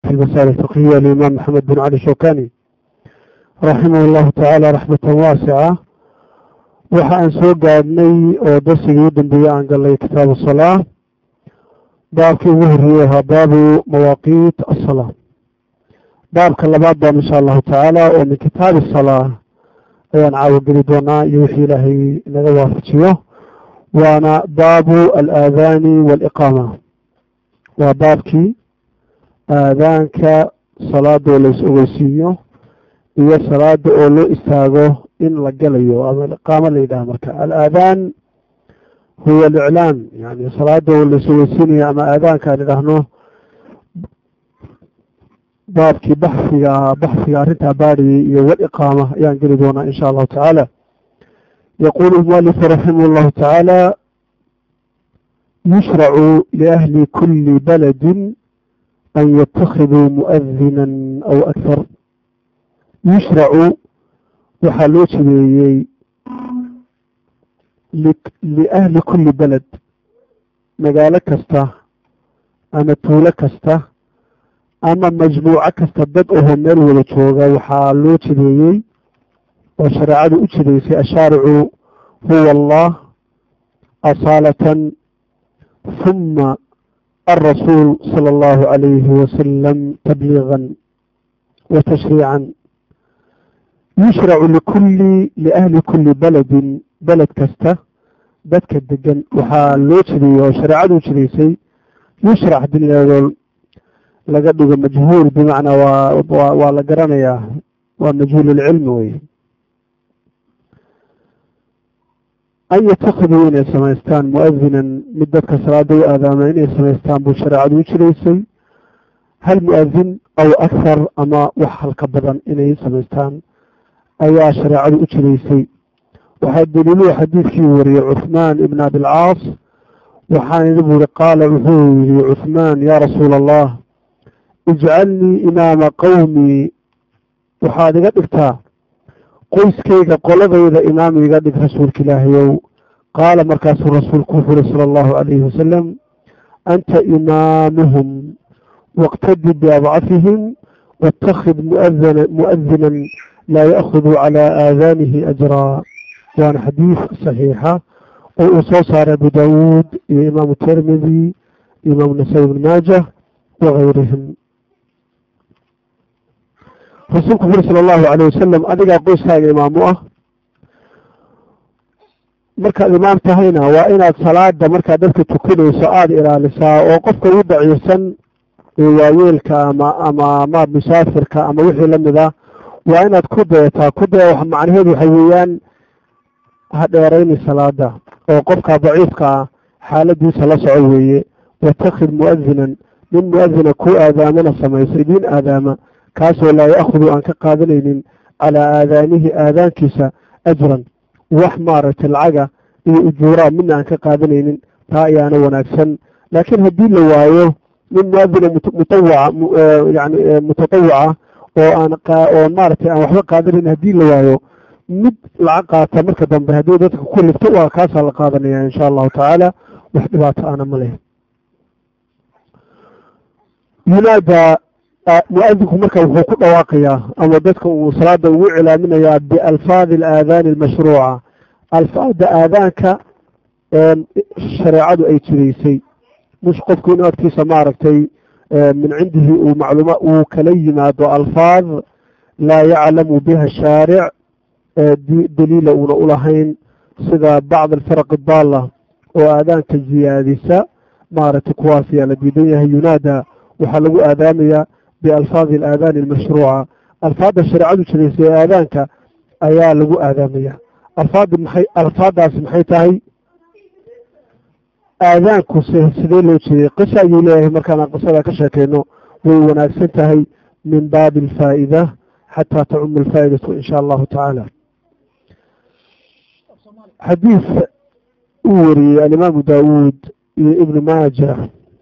في المسائل الفقهية الإمام محمد بن علي الشوكاني رحمه الله تعالى رحمة واسعة. waxaan soo gaadhnay oo darsigii u dambeeyey aan galnay kitaabu الصلاة baabkii ugu horeeyey ahaa baabu mawaaqiit الصلاة. baabka labaad baan insha allahu tacaala oo min kitaabi الصلاة ayaan caawa geli doonaa iyo wixii ilaahay naga waafajiyo. waana baabu alآadaani wاlإqaama. waa baabkii aadaanka salaada oo lais ogeysiiyo iyo salaada oo loo istaago in la galayo ama iqaamo la yidhaha. marka alaadaan huwa aliclaan, yani salaada oo lais ogeysiinayo ama aadaanka aan idhaahno. baabkii baxsiga arrintaa baadhiyey iyo waliqaama ayaan geli doonaa insha allahu tacaala. yaquulu mualifu raximah llahu tacaala yushracu liahli kuli baladin an yatakiduu muadinan aw akthar. yushracu waxaa loo jideeyey liahli kuli beled, magaalo kasta ama tuulo kasta ama majmuuco kasta dad oho meel wada jooga waxaa loo jideeyey oo shareecadu u jidaysay ashaaricu huwa allah asaalatan huma الرسول صلى الله عليه وسلم تبليغا وتشريعا. يشرع لأهل كل بلد كسته dadka degan waxaa loo jideeyey oo shareecadu jidaysay. yushrac hadii laga dhigo majhuul bimacnaa waa la garanayaa, waa majhuul ilcilmi wey. an yatakiduu inay samaystaan muadinan mid dadka salaada u aadaama inay samaystaan buu shareecadu u jidaysay. hal muadin aw akhar ama wax halka badan inay samaystaan ayaa shareecadu u jidaysay. waxaa daliiluhu xadiidkii wariyey cuثmaan ibn abilcaas. waxaan idin buri qaala wuxuu yihi cuثmaan yaa rasuula allah ijcalnii imaama qowmii, waxaad iga dhigtaa qoyskayga qoladayda imaam iga dhig rasuulka ilaahayow. qaala markaasuu rasuulku wuxuu yihi salى اllahu عalayhi wasalam anta imaamuhum wاqtadi biadcafihim wاtakid muadinan laa ya'khuduu calى aadaanihi ajraa. waana xadiis saxiixa oo uu soo saaray abu daawuud iyo imaamu tirmidi iyo imaamu nasaa-i ibn maajah wagayrihim. rasuulku wuxu uri salى اllahu عalيه wasalam adigaa qoyskaaga imaamu ah. markaad imaam tahayna waa inaad salaada markaad dadka tukanayso aada ilaalisaa oo qofka u daciifsan ee waayeelka ama musaafirka ama wixii lamid ah waa inaad ku dayataa. ku daya macnaheedu waxa weeyaan ha dheerayni salaada oo qofka daciifka ah xaaladiisa la soco weeye. watakid muadinan nin muadina ku aadaamana samaysa idiin aadaama kaasoo laa ya'khudu aan ka qaadanaynin calaa aadaanihi aadaankiisa ajran wax maaragtay lacaga iyo ujuuraa midna aan ka qaadanaynin. taa ayaana wanaagsan. laakiin haddii la waayo nin muadina yani mutatawica oo maaragtay aan waxba qaadanayn haddii la waayo mid lacag qaata marka dambe haddii dadka ku lifto waa kaasaa la qaadanaya insha allahu tacaala. wax dhibaato ana ma leh. yunaada muadinku marka wuxuu ku dhawaaqayaa ama dadka uu salaada ugu cilaaminayaa bialfaadi alaadaani almashruuca, alfaada aadaanka shareecadu ay jidaysay. mush qofku in adkiisa maaragtay min cindihi uu macluuma uu kala yimaado alfaad laa yaclamu biha shaaric daliila uuna ulahayn, sida bacd alfiraq daalla oo aadaanka ziyaadisa maaragtay kuwaas ayaa la diidan yahay. yunaada waxaa lagu aadaamayaa bialfaadi alaadaani almashruuca, alfaadda shareecadu jidaysay ee aadaanka ayaa lagu aadaamaya. alfaadaasi maxay tahay? aadaanku sidee loo jeeday? qisa ayuu leeyahay. markaan qisada ka sheekeyno way wanaagsan tahay min baabi alfaa'ida xataa tacumu alfaa'idatu in sha allahu tacaala. xadiis uu wariyey alimaamu daawuud iyo ibnu maaja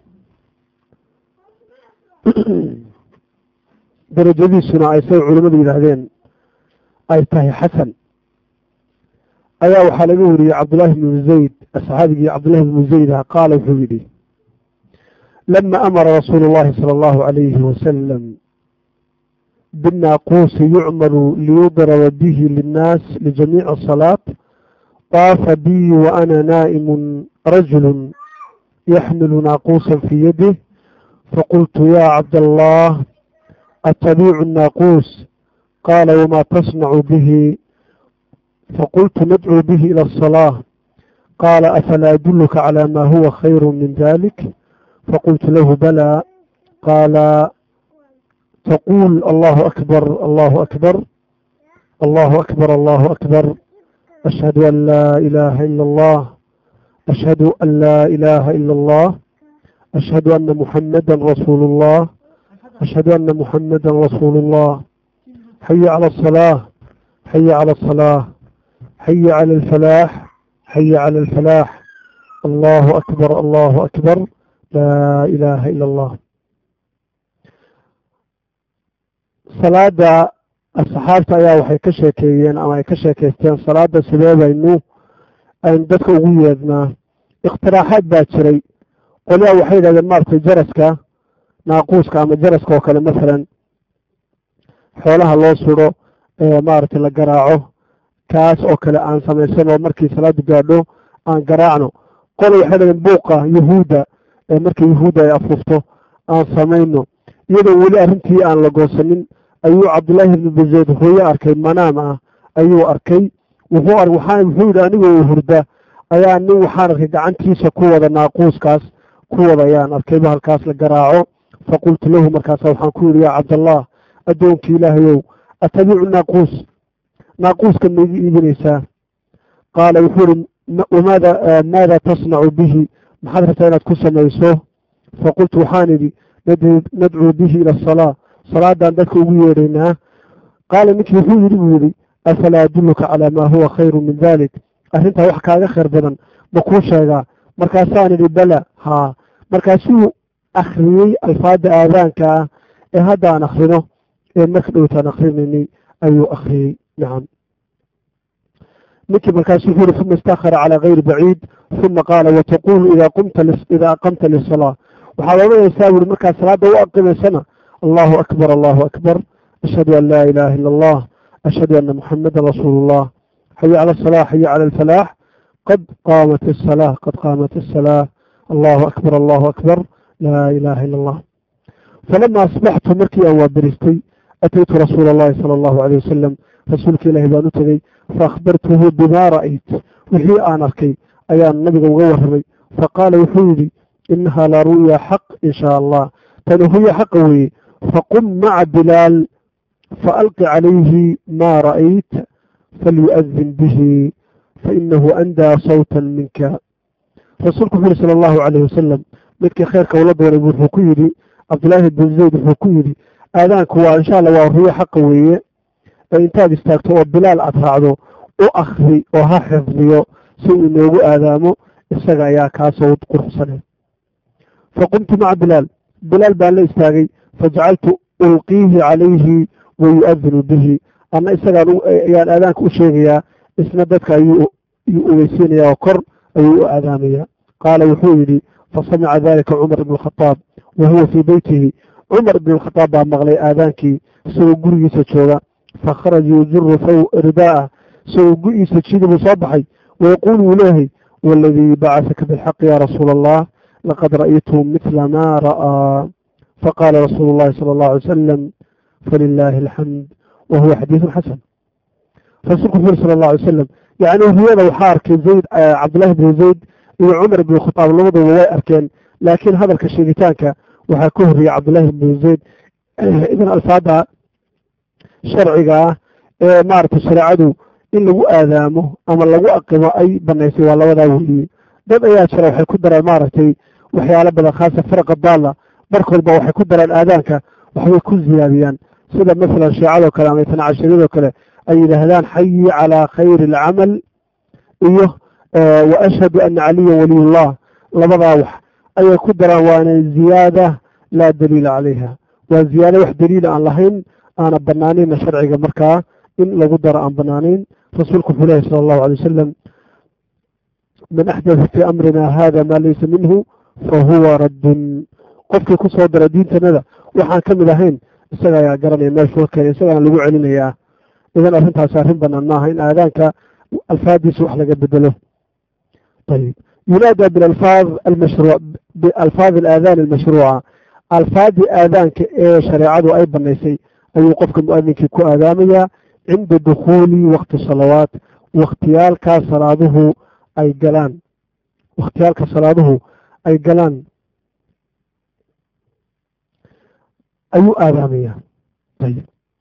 darajadiisuna ay say culimmadu yidhaahdeen ay tahay xasan ayaa waxaa laga wariyey cabdullaahi bnu zayd, saxaabigii cabdullahi bnu zayd qaala wuxuu yidhi لما أمر رسول الله صلى الله عليه وسلم بالناقوس يعمل ليضرب به للناس لجميع الصلاة، طاف بي وأنا نائم رجل يحمل ناقوسا في يده، فقلت يا عبد الله أتبيع الناقوس؟ قال وما تصنع به؟ فقلت ندعو به إلى الصلاة. قال أفلا أدلك على ما هو خير من ذلك؟ فقلت له بلى. قال تقول الله أكبر الله أكبر الله أكبر الله أكبر، أشهد أن لا إله إلا الله، أشهد أن لا إله إلا الله، أشهد أن محمدا رسول الله، أشهد أن محمدا رسول الله، حي على الصلاة، حي على الصلاة، حي على الفلاح، حي على الفلاح، الله أكبر الله أكبر، لا إله إلا الله. salaada asxaabta ayaa waxay ka sheekeeyeen ama ay ka sheekaysteen salaada sidee baynu aynu dadka ugu yeednaa. ikhtiraaxaad baa jiray. qolyaha waxay yidhahdeen maaragtay jaraska naaquuska ama jaraska oo kale masalan xoolaha loo suro maaragtay la garaaco, kaas oo kale aan samaysano markii salaadu gaadho aan garaacno. qole waxay yidhahdeen buuqa yahuudda markii yahuudda ay afuufto aan samayno. iyadoo weli arrintii aan la goosanin ayuu cabdullaahi ibnu bazayd hooye arkay, manaam ah ayuu arkay. wuxuu yidhi anigoo hurda ayaa nin waxaan arkay gacantiisa ku wada naaquuskaas ku wada ayaan arkay bahalkaas la garaaco. faqultu lahu markaasa waxaan ku yidhi yaa cabdallah addoonkii ilaahayow atabicu naaquuska maigu iibinaysaa? qaala wuxuu yihi maada tasnacu bihi, maxaad rabtaa inaad ku samayso? faqultu waxaan idhi nadcuu bihi ila asalaa, salaadaan dadka ugu yeedhaynaa. qaala ninkii wuxuu yidhi buu yidhi afalaa adulluka calaa maa huwa khayru min dalik, arrintaa wax kaaga khayr badan ma kuu sheegaa? markaasaan idhi bala, haa. markaasuu akhriyey alfaada aadaanka ah ee hadda aan akhrino ee marka dhowtaan akrinaynay ayuu akhriyey. nacam. ninkii markaasu wuxuu yihi uma istakhara calaa gayri baciid uma qaala wataqulu idaa aqamta lisalaa, waxaad odhanaysaa buuri markaad salaada u aqimaysana allahu akbar allahu akbar, ashhadu an laa ilaaha ila allah, ashhadu anna muxamadan rasuulu llah, xayi cala asalaa xayi cala alfalaax, qad qaamat asalaa qad qaamat asalaa, allahu akbar allahu akbar, laa ilaaha ila allah. falama asbaxtu markii aan waaberistay ataytu rasuula allahi sala allahu alayh wasalam, rasuulka ilaahi baan u tegey. faakhbartuhu bimaa ra'ayt, wixii aan arkay ayaan nabiga uga warramay. faqaala wuxuu yidhi inahaa la ru'ya xaq in shaa allah, tani huya xaqa weeye. faqum maca bilaal faalqi calayhi maa ra'ayt falyu'adin bihi fainahu andaa sawtan minka. rasuulku wuxuu yihi sala allahu calayh wasalam, midkii khayrka ula doonay wuxuu ku yidhi cabdullaahi bin zayd wuxuu ku yidhi aadaanku waa insha allah waa ruyo xaqa weeye, ee intaad istaagto oo bilaal aad raacdo u akri oo ha xifdiyo si uu inoogu aadaamo, isaga ayaa kaasoo quruxsanay. faqumtu maca bilaal baan la istaagay, fajacaltu ulqiihi calayhi wa yu'adinu bihi, anna isagaan ayaan aadaanka u sheegayaa, isna dadka ayuu ogeysiinayaa oo kor ayuu u aadaamayaa. qaala wuxuu yidhi fasamica dalika cumar ibn khadaab wa huwa fii beytihi, cumar ibn khadaab baa maqlay aadaankii isagoo gurigiisa jooga. fakharaja yujuru ridaa'ah, isagoo gu-iisa jidi buu soo baxay. wayaquulu wuu leeyahay waladii bacasaka bilxaqi ya rasuula allah laqad ra'aytu midla maa ra'aa. faqaala rasuulu llahi sala allahu alay wasalam falilaahi alxamd wa huwa xadiidun xasan. rasuulku wuxuu yiri sala allahu alay wasalam, yacni riyada waxaa arkay cabdullahi bn zayd iyo cumar ibn khadaab labaduba way arkeen, laakiin hadalka sheegitaanka waxaa ka horreeyey cabdullaahi bn zayd. idan alfaada sharciga ah ee maaragtay shareecadu in lagu aadaamo ama lagu aqimo ay banaysay waa labadaa weeye. dad ayaa jira waxay ku dareen maaragtay waxyaalo badan, khaasa faraqa daalla markoodba waxay ku dareen aadaanka waxbay ku ziyaadiyaan, sida masalan shiicadoo kale ama itna cashariyadoo kale ay yidhaahdaan xayi calaa khayri alcamal iyo wa ashhadu ana caliyan waliyullah. labadaa wax ayay ku daraan, waana ziyaada laa daliila calayha, waa ziyaado wax daliila aan lahayn, aana banaanayna sharciga markaa in lagu daro aan banaanayn. rasuulku wuxuu lehy sala allahu alay wasalam man axdatha fii amrina hada maa laysa minhu fahuwa raddun. qofkii ku soo dara diintanada waxaan ka mid ahayn isaga ayaa garanaya meeshuu keenay isagaana lagu celinayaa idan arrintaasi arrin banaan maaha in aadaanka alfaadiisa wax laga bedelo ayib yunaada bialfaad alaadaan almashruuca alfaadii aadaanka ee shareecadu ay banaysay ayuu qofka muadinkii ku aadaamayaa cinda dukhuuli waqti salawaat wakhtiyaalka salaaduhu ay galaan ayuu aadaamayaa ayib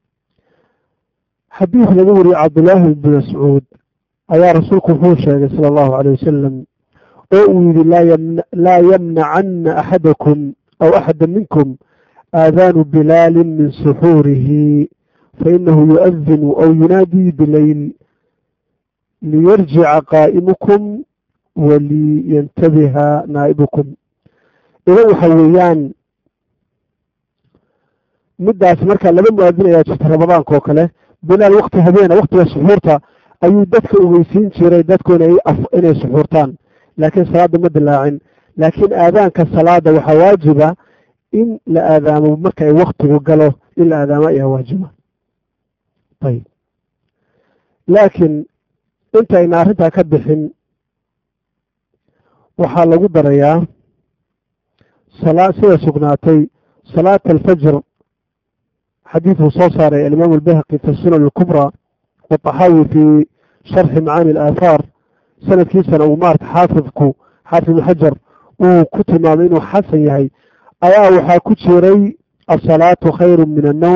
xadiis laga wariyey cabdillaahi bn mascuud ayaa rasuulku wuxuu sheegay sala allahu alayh wasalam oo uu yidhi laa yamnacana axadakum aw axada minkum aadaanu bilaalin min suxuurihi fainahu yu'adinu aw yunaadii bilayl liyarjica qaa'imukum waliyantabiha naa'ibukum idan waxa weeyaan midaas markaa laba mu'adin ayaa jirta ramadaanka oo kale bilaal wakti habeena waktiga suxuurta ayuu dadka ogeysiin jiray dadku inay suxuurtaan laakiin salaada ma dilaacin laakiin aadaanka salaada waxaa waajiba in la aadaamo marka ay waktigu galo in la aadaamo ayaa waajiba ayib laakiin intayna arrintaa ka bixin waxaa lagu darayaa sida sugnaatay salaata alfajr xadiiduu soo saaray alimaam albayhaqi fi sunan alkubra wataxaawi fi sharxi macaani alaahaar sanadkiisana uu maarta xaafid ibnu xajar uu ku tilmaamay inuu xasan yahay ayaa waxaa ku jiray asalaatu khayru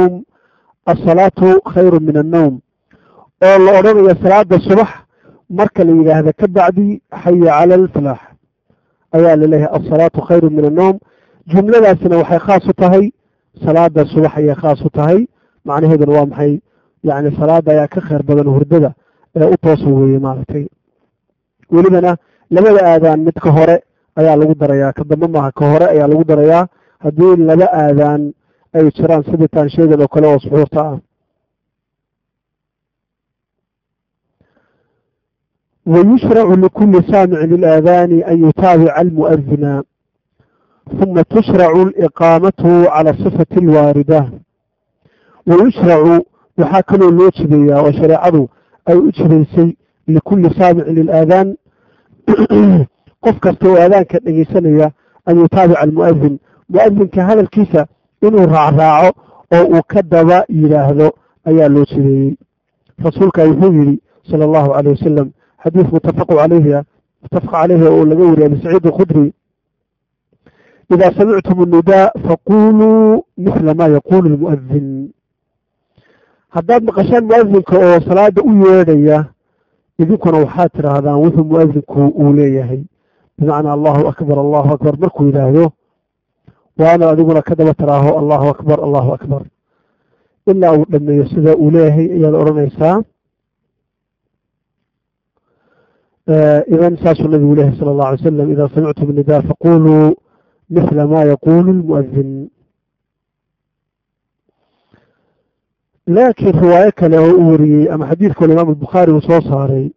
min annowm oo la odhanaya salaada subax marka la yidhaahda ka bacdi xaya cala alfalaax ayaa laleeyahay asalaatu khayru min annowm jumladaasina waxay khaas u tahay salaada subax ayay khaas u tahay macnaheeduna waa maxay yani salaada ayaa ka khayr badan hurdada ee u toosa weeye maaragtay welibana labada aadaan mid ka hore ayaa lagu darayaa ka dambe maaha ka hore ayaa lagu darayaa haddii laba aadaan ay jiraan siditaan sheegan oo kale oo suxuurta ah wayushracu likuli saamicin lilaadaani an yutaabica almu'adina ثم تشرع الإقامة على الصفة الواردة ويشرع وحاكلوا اللوتشبية وشريعه أو إجريسي لكل سامع للآذان قف كستو آذان كالنجيسانية أن يتابع المؤذن مؤذن كهذا الكيسة إنه رعراعه أو كدب إلهه أي اللوتشبية رسولك يقول صلى الله عليه وسلم حديث متفق عليه ولقوري أبي سعيد الخدري إذا سمعتم النداء فقولوا مثل ما يقول المؤذن haddaad maqashaan muadinka oo salaada u yeedhaya idinkuna waxaa tirahdaan wuxuu muadinku uu leeyahay bimacnaa allahu akbar markuu yidhaahdo waana adiguna ka daba tiraaho allahu akbar ilaa uu dhameeyo sida uu leeyahay ayaad odhanaysaa idan saasuu nabigu leeyahay sala allahu alay wasalam idaa samictum nidaa faquluu مثل ما يقول المؤذن لكن رواية له أوري أما حديث كل الإمام البخاري وصوصاري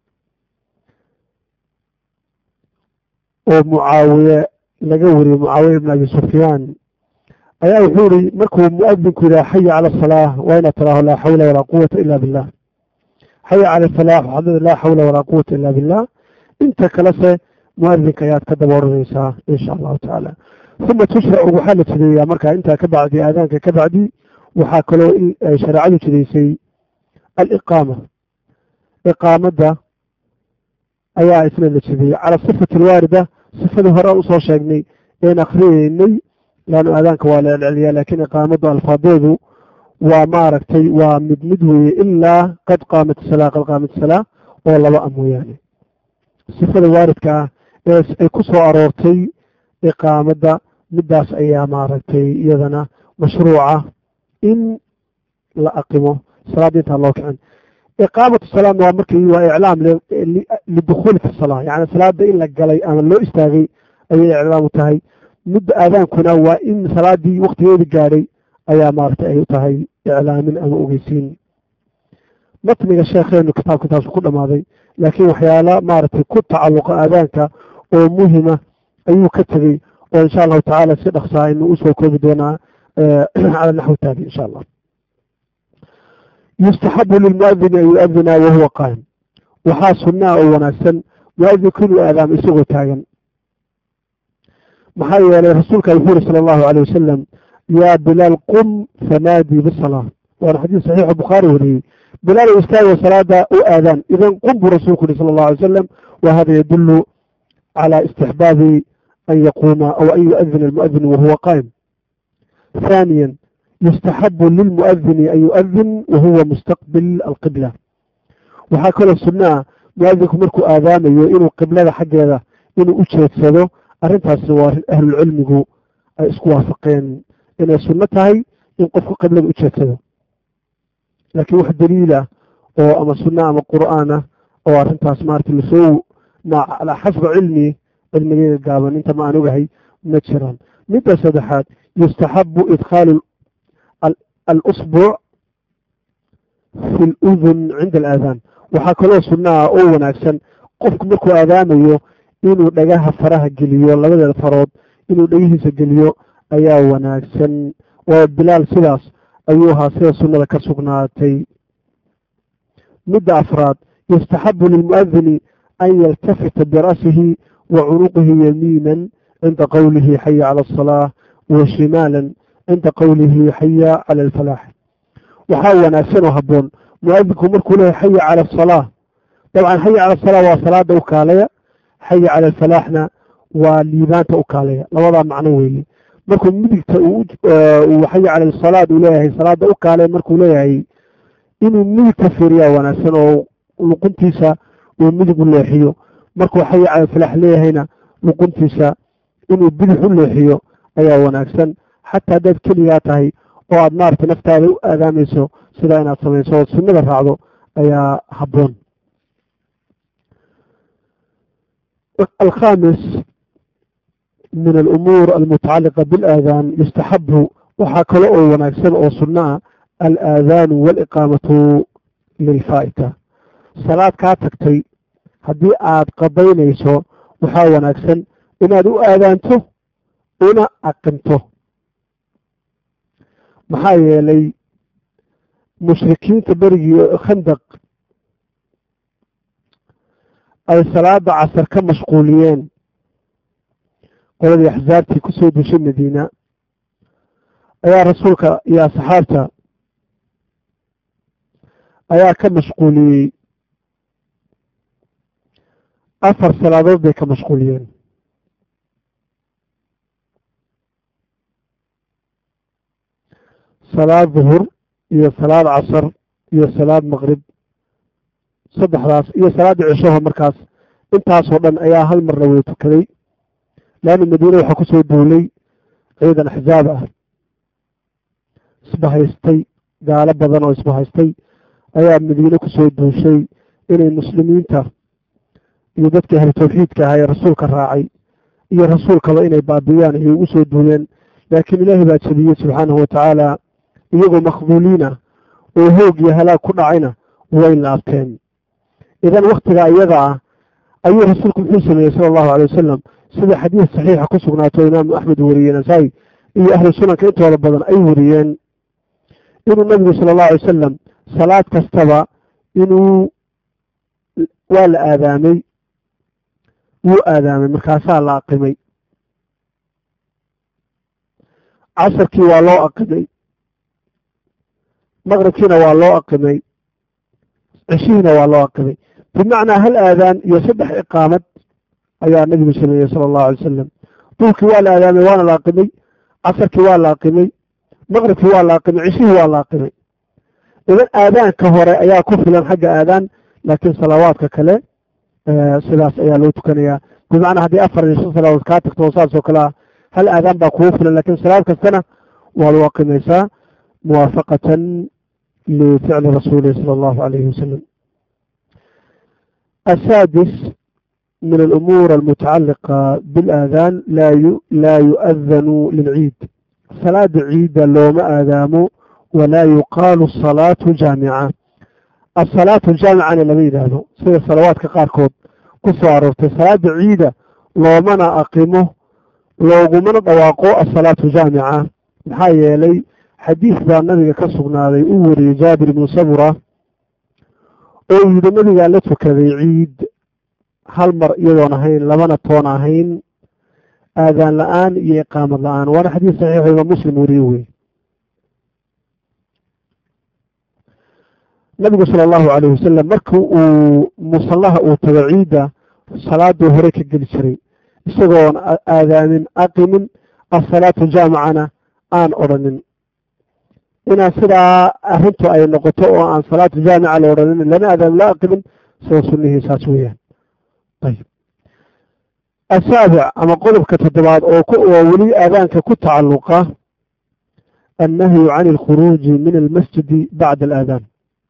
ومعاوية لقوري معاوية بن أبي سفيان أي أوري مركو مؤذن كذا حي على الصلاة وين تراه لا حول ولا قوة إلا بالله حي على الفلاح وحدد لا حول ولا قوة إلا بالله انت كلسة مؤذن كيات كدبور النساء إن شاء الله تعالى ثم تشرع وحالة تديا مركا انت كبعدي آذانك كبعدي وحاكلو شرعي تديسي الإقامة إقامة أيها إثنين تديا على الصفة الواردة صفة هراء أصور شاقني إن أخريني لأنه آذانك ولا العليا لكن إقامة الفاضيض وماركتي ومدمدوي إلا قد قامت الصلاة والله وأمو يعني صفة الواردة كسو أرورتي إقامة مداس أيها ماركتي إذن مشروعة إن لا أقيمه صلاة دينها الله كعن إقامة الصلاة ومركي وإعلام للدخول في الصلاة يعني صلاة دين لك قالي أنا لو استاغي أي إعلام تهي مد آذان كنا وإن صلاة دي وقت يدي قالي أيها ماركتي أي تهي إعلام أم أغيسين مطمئ الشيخين كتاب كل ماضي لكن وحيالا ماركتي كل تعلق آذانك ومهمة أيو كتبي وإن شاء الله تعالى سيدخ صاين وأسوى كوبدونا على النحو التالي إن شاء الله. يستحب للمؤذن أن يؤذن وهو قائم وحاصلنا وناسا مؤذن كل آذان إسوغ تاغن محايا لرسولك الفور صلى الله عليه وسلم يا بلال قم فنادي بالصلاة وأنا حديث صحيح البخاري وليه بلال يستاوي صلاة وآذان إذا قم برسولك صلى الله عليه وسلم وهذا يدل على استحباب أن يقوم أو أن يؤذن المؤذن وهو قائم. ثانيا يستحب للمؤذن أن يؤذن وهو مستقبل القبلة وهكذا السنة مؤذنكم مركو آذان إنه قبلة حق هذا إنه أجهد سيده أرنتها سوار أهل العلم يقول اسكوا فقين إن سنتها إن قفوا قبلة أجهد سيده لكن واحد دليلة أو أما سنة أما قرآن أو أرنتها سمارت اللي على حسب علمي المدينة القابل انت ما نوعي نتشران. متى سدحات يستحب إدخال الأصبع في الأذن عند الآذان وحكولو سنة أو وناكسن قفك مركو آذانيو إنو دقاها فراها قليو لبدا الفرود إنو دقيهيس قليو أيا وناكسن وبلال سلاس أيوها سيا سنة كسقناتي. مدى أفراد يستحب للمؤذن أن يلتفت برأسه وعنقه يمينا عند قوله حي على الصلاة وشمالا عند قوله حي على الفلاح. وحاول ناسين وهبون مؤذنكم مركو له حي على الصلاة طبعا حي على الصلاة وصلاة أوكالية حي على الفلاحنا وليبان أوكالية لوضع معنوي مركو مدك وحي على الصلاة وليه صلاة أوكالية مركو ليه إنه مدك فريا وناسين ولقنتيسا ومدك الليحيو مركو حي على الفلاح ليه هنا لقنتيسا إنه بدح الليحيو أيا وناسين حتى داد كلياتهي oo aad maarta naftaada u aadaamayso sida inaad samayso oo sunnada raacdo ayaa habboon. الخامس من الأمور المتعلقة بالآذان يستحب وحاكله ونكسب أو سنة الآذان والإقامة للفائتة صلاة كاتكتي هدي آد قضينيسو وحاول نكسب إن أدو آذانته إن أقمته maxaa yeelay mushrikiinta berigii khandaq ay salaada casar ka mashquuliyeen qoladii axsaabtii ku soo dushay madiina ayaa rasuulka iyo asxaabta ayaa ka mashquuliyey 4 salaadood bay ka mashquuliyeen صلاة ظهر هي صلاة عصر هي صلاة مغرب صدح راس هي صلاة عشاء مركز انتهى صوبا ايا هالمرة ويتكلي لان المدينة يحكسوا الدولي ايضا احزابها اصبح يستي قال بضنا واصبح يستي ايا المدينة كسوا الدولي شيء الى المسلمين تا يددك اهل توحيدك هاي رسولك الراعي هي رسولك الله اني بابيان هي وسوا الدولين لكن الله باتشبيه سبحانه وتعالى iyagoo maqbuuliina oo hoog iyo halaag ku dhacayna way laabteen. idan waqtiga iyaga ah ayuu rasuulku wuxuu sameeyay sallallahu alayhi wasallam sida xadiis saxiix ku sugnaato imaam Ahmed wariyay Nasa'i iyo ahlu sunanka intooda badan ay wariyeen inuu nabiga sallallahu alayhi wasallam salaad kastaba inuu waa la aadaamay markaasaa la aqimay casarkii waa loo aqimay مغربكينا والله أقمي عشينا والله أقمي بمعنى هل آذان يصبح إقامة أيها النبي صلى الله عليه وسلم طولك والله آذان وانا لاقمي عصرك والله أقمي مغربك والله أقمي عشيه والله أقمي إذن آذان كهوري أيها كفلا حق آذان لكن صلواتك كلا سلاس أيها لو تكنيا بمعنى هذه أفر صلوات كاتك توصال سوكلا هل آذان باكوفلا لكن صلواتك السنة والله أقمي موافقة لفعل رسوله صلى الله عليه وسلم. السادس من الأمور المتعلقة بالآذان لا يؤذن للعيد صلاة عيد لو ما آذامه ولا يقال الصلاة جامعة. الصلاة الجامعة لم يدانه سير صلوات كقاركود قصوى عرفت صلاة عيدة لو ما أقيمه loogumana dhawaaqo asalaatu jaamica maxaa yeelay xadiis baa nabiga ka sugnaaday uu wariyey jaabir ibnu samura oo yidhi nabigaa la tukaday ciid hal mar iyadoon ahayn labana toon ahayn aadaan la-aan iyo iqaamad la-aan waana xadiis saxiixo imaam muslim wariye wey nabigu sala allahu calayh wasalam markii uu musallaha uu tago ciidda salaaduu hore ka geli jiray isagoon aadaamin aqimin asalaatu jaamicana aan odhanin inaan sidaa arrintu ay noqoto oo aan salaatu jaamica la odhanin lana aadaamin la aqimin sida sunnihii saas weeyaan ayib asaabic ama qodobka toddobaad oo weli aadaanka ku tacalluqa annahyu can alkhuruuji min almasjidi bacda alaadaan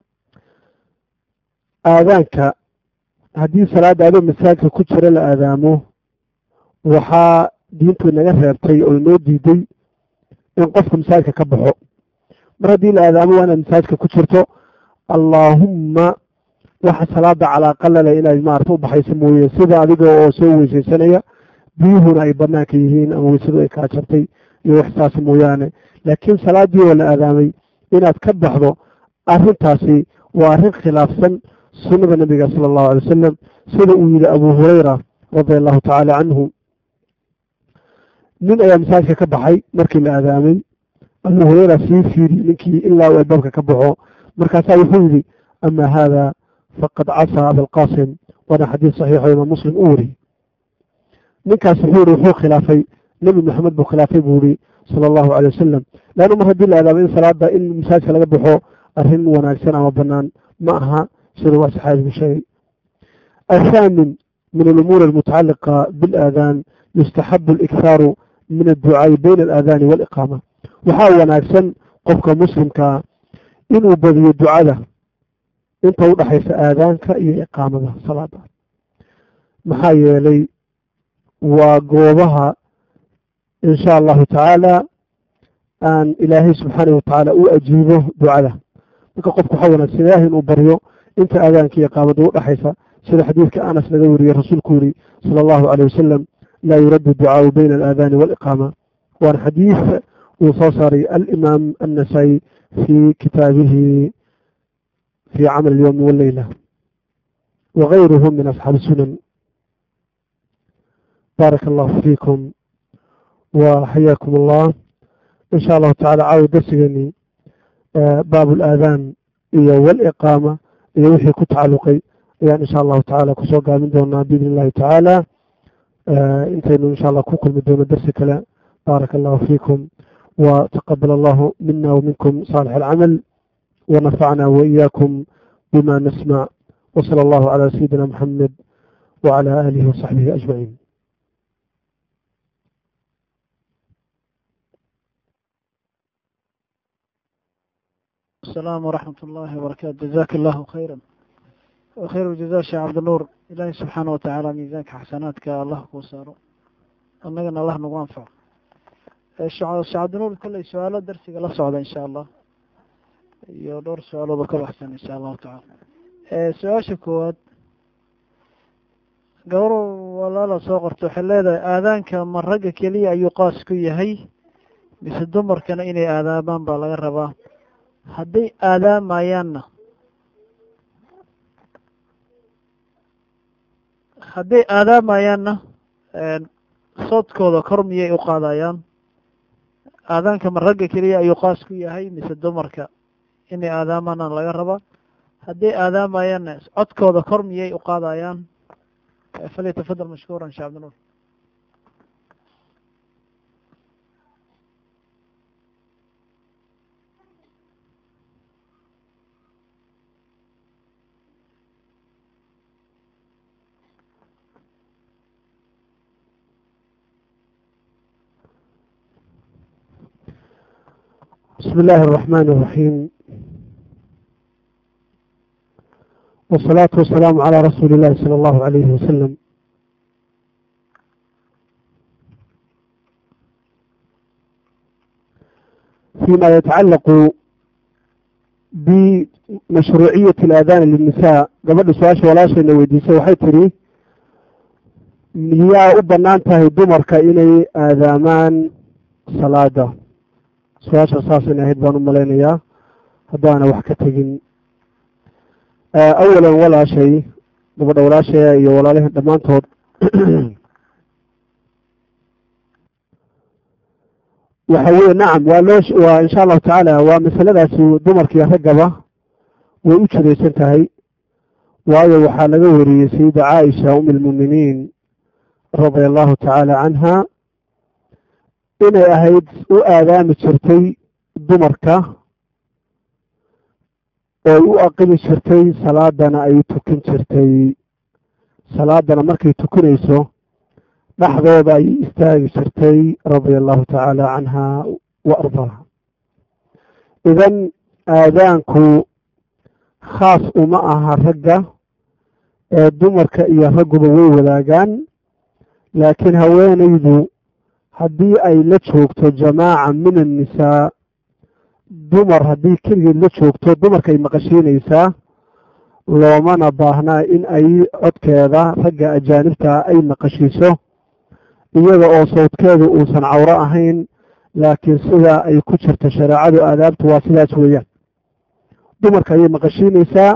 aadaanka haddii salaadda adoo masaajidka ku jira la aadaamo waxaa diintu inaga reebtay oo inoo diiday in qofka masaajidka ka baxo mar haddii la aadaamo waa inaad masaajidka ku jirto allaahumma waxa salaada calaa qalale inaad maarata u baxayso mooye sida adiga oo soo weysaysanaya biyuhuna ay banaanka yihiin ama weysadu ay kaa jabtay iyo waxsaas mooyaane laakiin salaaddii oo la aadaamay inaad ka baxdo arrintaasi waa arrin khilaafsan sunnada nabiga sala allahu alay wasalam sida uu yihi abu hurayra radia allahu tacaala canhu nin ayaa masaajidka ka baxay markii la aadaamay abu hurayra sii fiiri ninkii ilaa uu albaabka ka baxo markaasaa wuxuu yidhi ama haada faqad casaa abalqaasim waana xadiis saxiixo imaam muslim u wariyey ninkaas wuxuu yihi wuxuu khilaafay nebi maxamed buu khilaafay buu yihi sala allahu calay wasalam leanna mar haddii la aadaamay in salaada in masaajidka laga baxo arrin wanaagsan ama banaan ma aha sida waa saxaabigu sheegay athaamin min alumuur almutacaliqa biاlaadaan yustaxabu aliktaaru min adducaa'i bayna alaadaani waaliqaama waxaa wanaagsan qofka muslimkaa inuu badiyo ducada inta u dhaxaysa aadaanka iyo iqaamada salaada maxaa yeelay waa goobaha insha allahu tacaala aan ilaahay subxaanahu watacaala u ajiibo ducada marka qofku waxaa wanaagsan ilaahay inuu baryo inta aadaanka iyo iqaamada u dhaxaysa sida xadiidka anas laga wariyey rasuulku yidhi sala allahu caleyh wasalam laa yuraddu ducaau bayna alaadaani waaliqaama waana xadiis uu soo saaray alimaam annasaa'i fii kitaabihi fii camal alyowmi walleyla wagayruhu min asxaabi sunan baaraka allahu fiikum wa xayaakum allah in sha allahu tacala caawi darsigeeni baabu alaadaan iyo waliqaama iyo wixii ku tacalluqay ayaan insha allahu tacaala kusoo gaabin doonaa biidni illahi tacaala intaynu insha allah ku kulmi doono darsi kale baaraka allahu fiikum وتقبل الله منا ومنكم صالح العمل ونفعنا وإياكم بما نسمع وصلى الله على سيدنا محمد وعلى آله وصحبه أجمعين. السلام ورحمة الله وبركاته. جزاك الله خيرا وخير الجزاء شيخ عبد النور. إلهي سبحانه وتعالى ميزانك حسناتك الله كوسارو أننا الله نوانفع. الشيخ عبد النور كل سؤال درسي لا صعد إن شاء الله يدور سؤاله بكل أحسن إن شاء الله تعالى. سؤال شكوات قولوا ولا لا صغرت حليدا آذانك من رجع كلي يقاس كي هي بس الدمر كان إني آذان بالغ ربا هدي آذان ما ينا هدي آذان ما ينا صوت كذا كرمي يقاضيان آذانك من رجع كلي يقاس كي هي بس الدمر كان إني آذان ما نلقى ربا هدي آذان ما ينا صوت كذا كرمي يقاضيان فليتفضل مشكورا شيخ عبد النور. بسم الله الرحمن الرحيم والصلاة والسلام على رسول الله صلى الله عليه وسلم. فيما يتعلق بمشروعية الآذان للنساء قبل سؤال ولا شيء نوديسه وحي تري miyaa u bannaan tahay dumarka inay aadaamaan salaada? su-aasha saas inay ahayd baan u malaynayaa haddaana wax ka tegin. awalan walaashay gabadha walaashaya iyo walaalahan dhammaantood waxa weye nacam waa insha allahu tacaala waa masaladaasi dumarkiiyo raggaba way u jiraysan tahay, waayo waxaa laga wariyey sayida caaisha almuuminiin radia allahu tacaala canha inay ahayd u aadaami jirtay dumarka oo u aqimi jirtay salaadana ay tukin jirtay. salaadana markay tukinayso dhexdooda ayay istaagi jirtay radia allahu tacaala canha wa ardaaha. idan aadaanku khaas uma aha ragga ee dumarka iyo ragguba way wadaagaan, laakiin haweenaydu haddii ay la joogto jamaaca min annisaa, dumar haddii keligeed la joogto dumarka ay maqashiinaysaa, loomana baahnaa in ay codkeeda ragga ajaanibta ay maqashiiso iyada oo sawdkeedu uusan cawro ahayn, laakiin sida ay ku jirto shareecadu aadaabtu waa sidaas weeyaan. dumarka ayay maqashiinaysaa,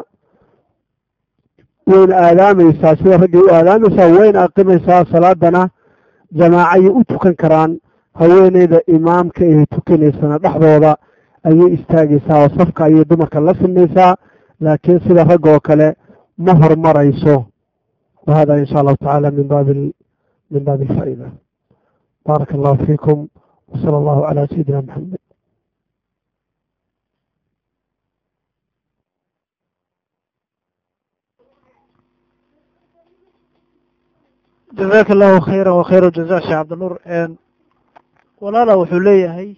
wayna aadaamaysaa sida raggay u aadaamaysaa, wayna aqimaysaa. salaadana jamaacayay u tukan karaan. haweeneyda imaamka ay tukanaysana dhexdooda ayay istaagaysaa oo safka ayay dumarka la sinaysaa, laakiin sida ragga oo kale ma hormarayso. wahada insha allahu tacaala min baabi alfaa'ida. baaraka allahu fiikum wasala allahu calaa sayidina maxamed. jazaaka allahu khayra wa khayra jaza sheekh cabdinuur. walaala wuxuu leeyahay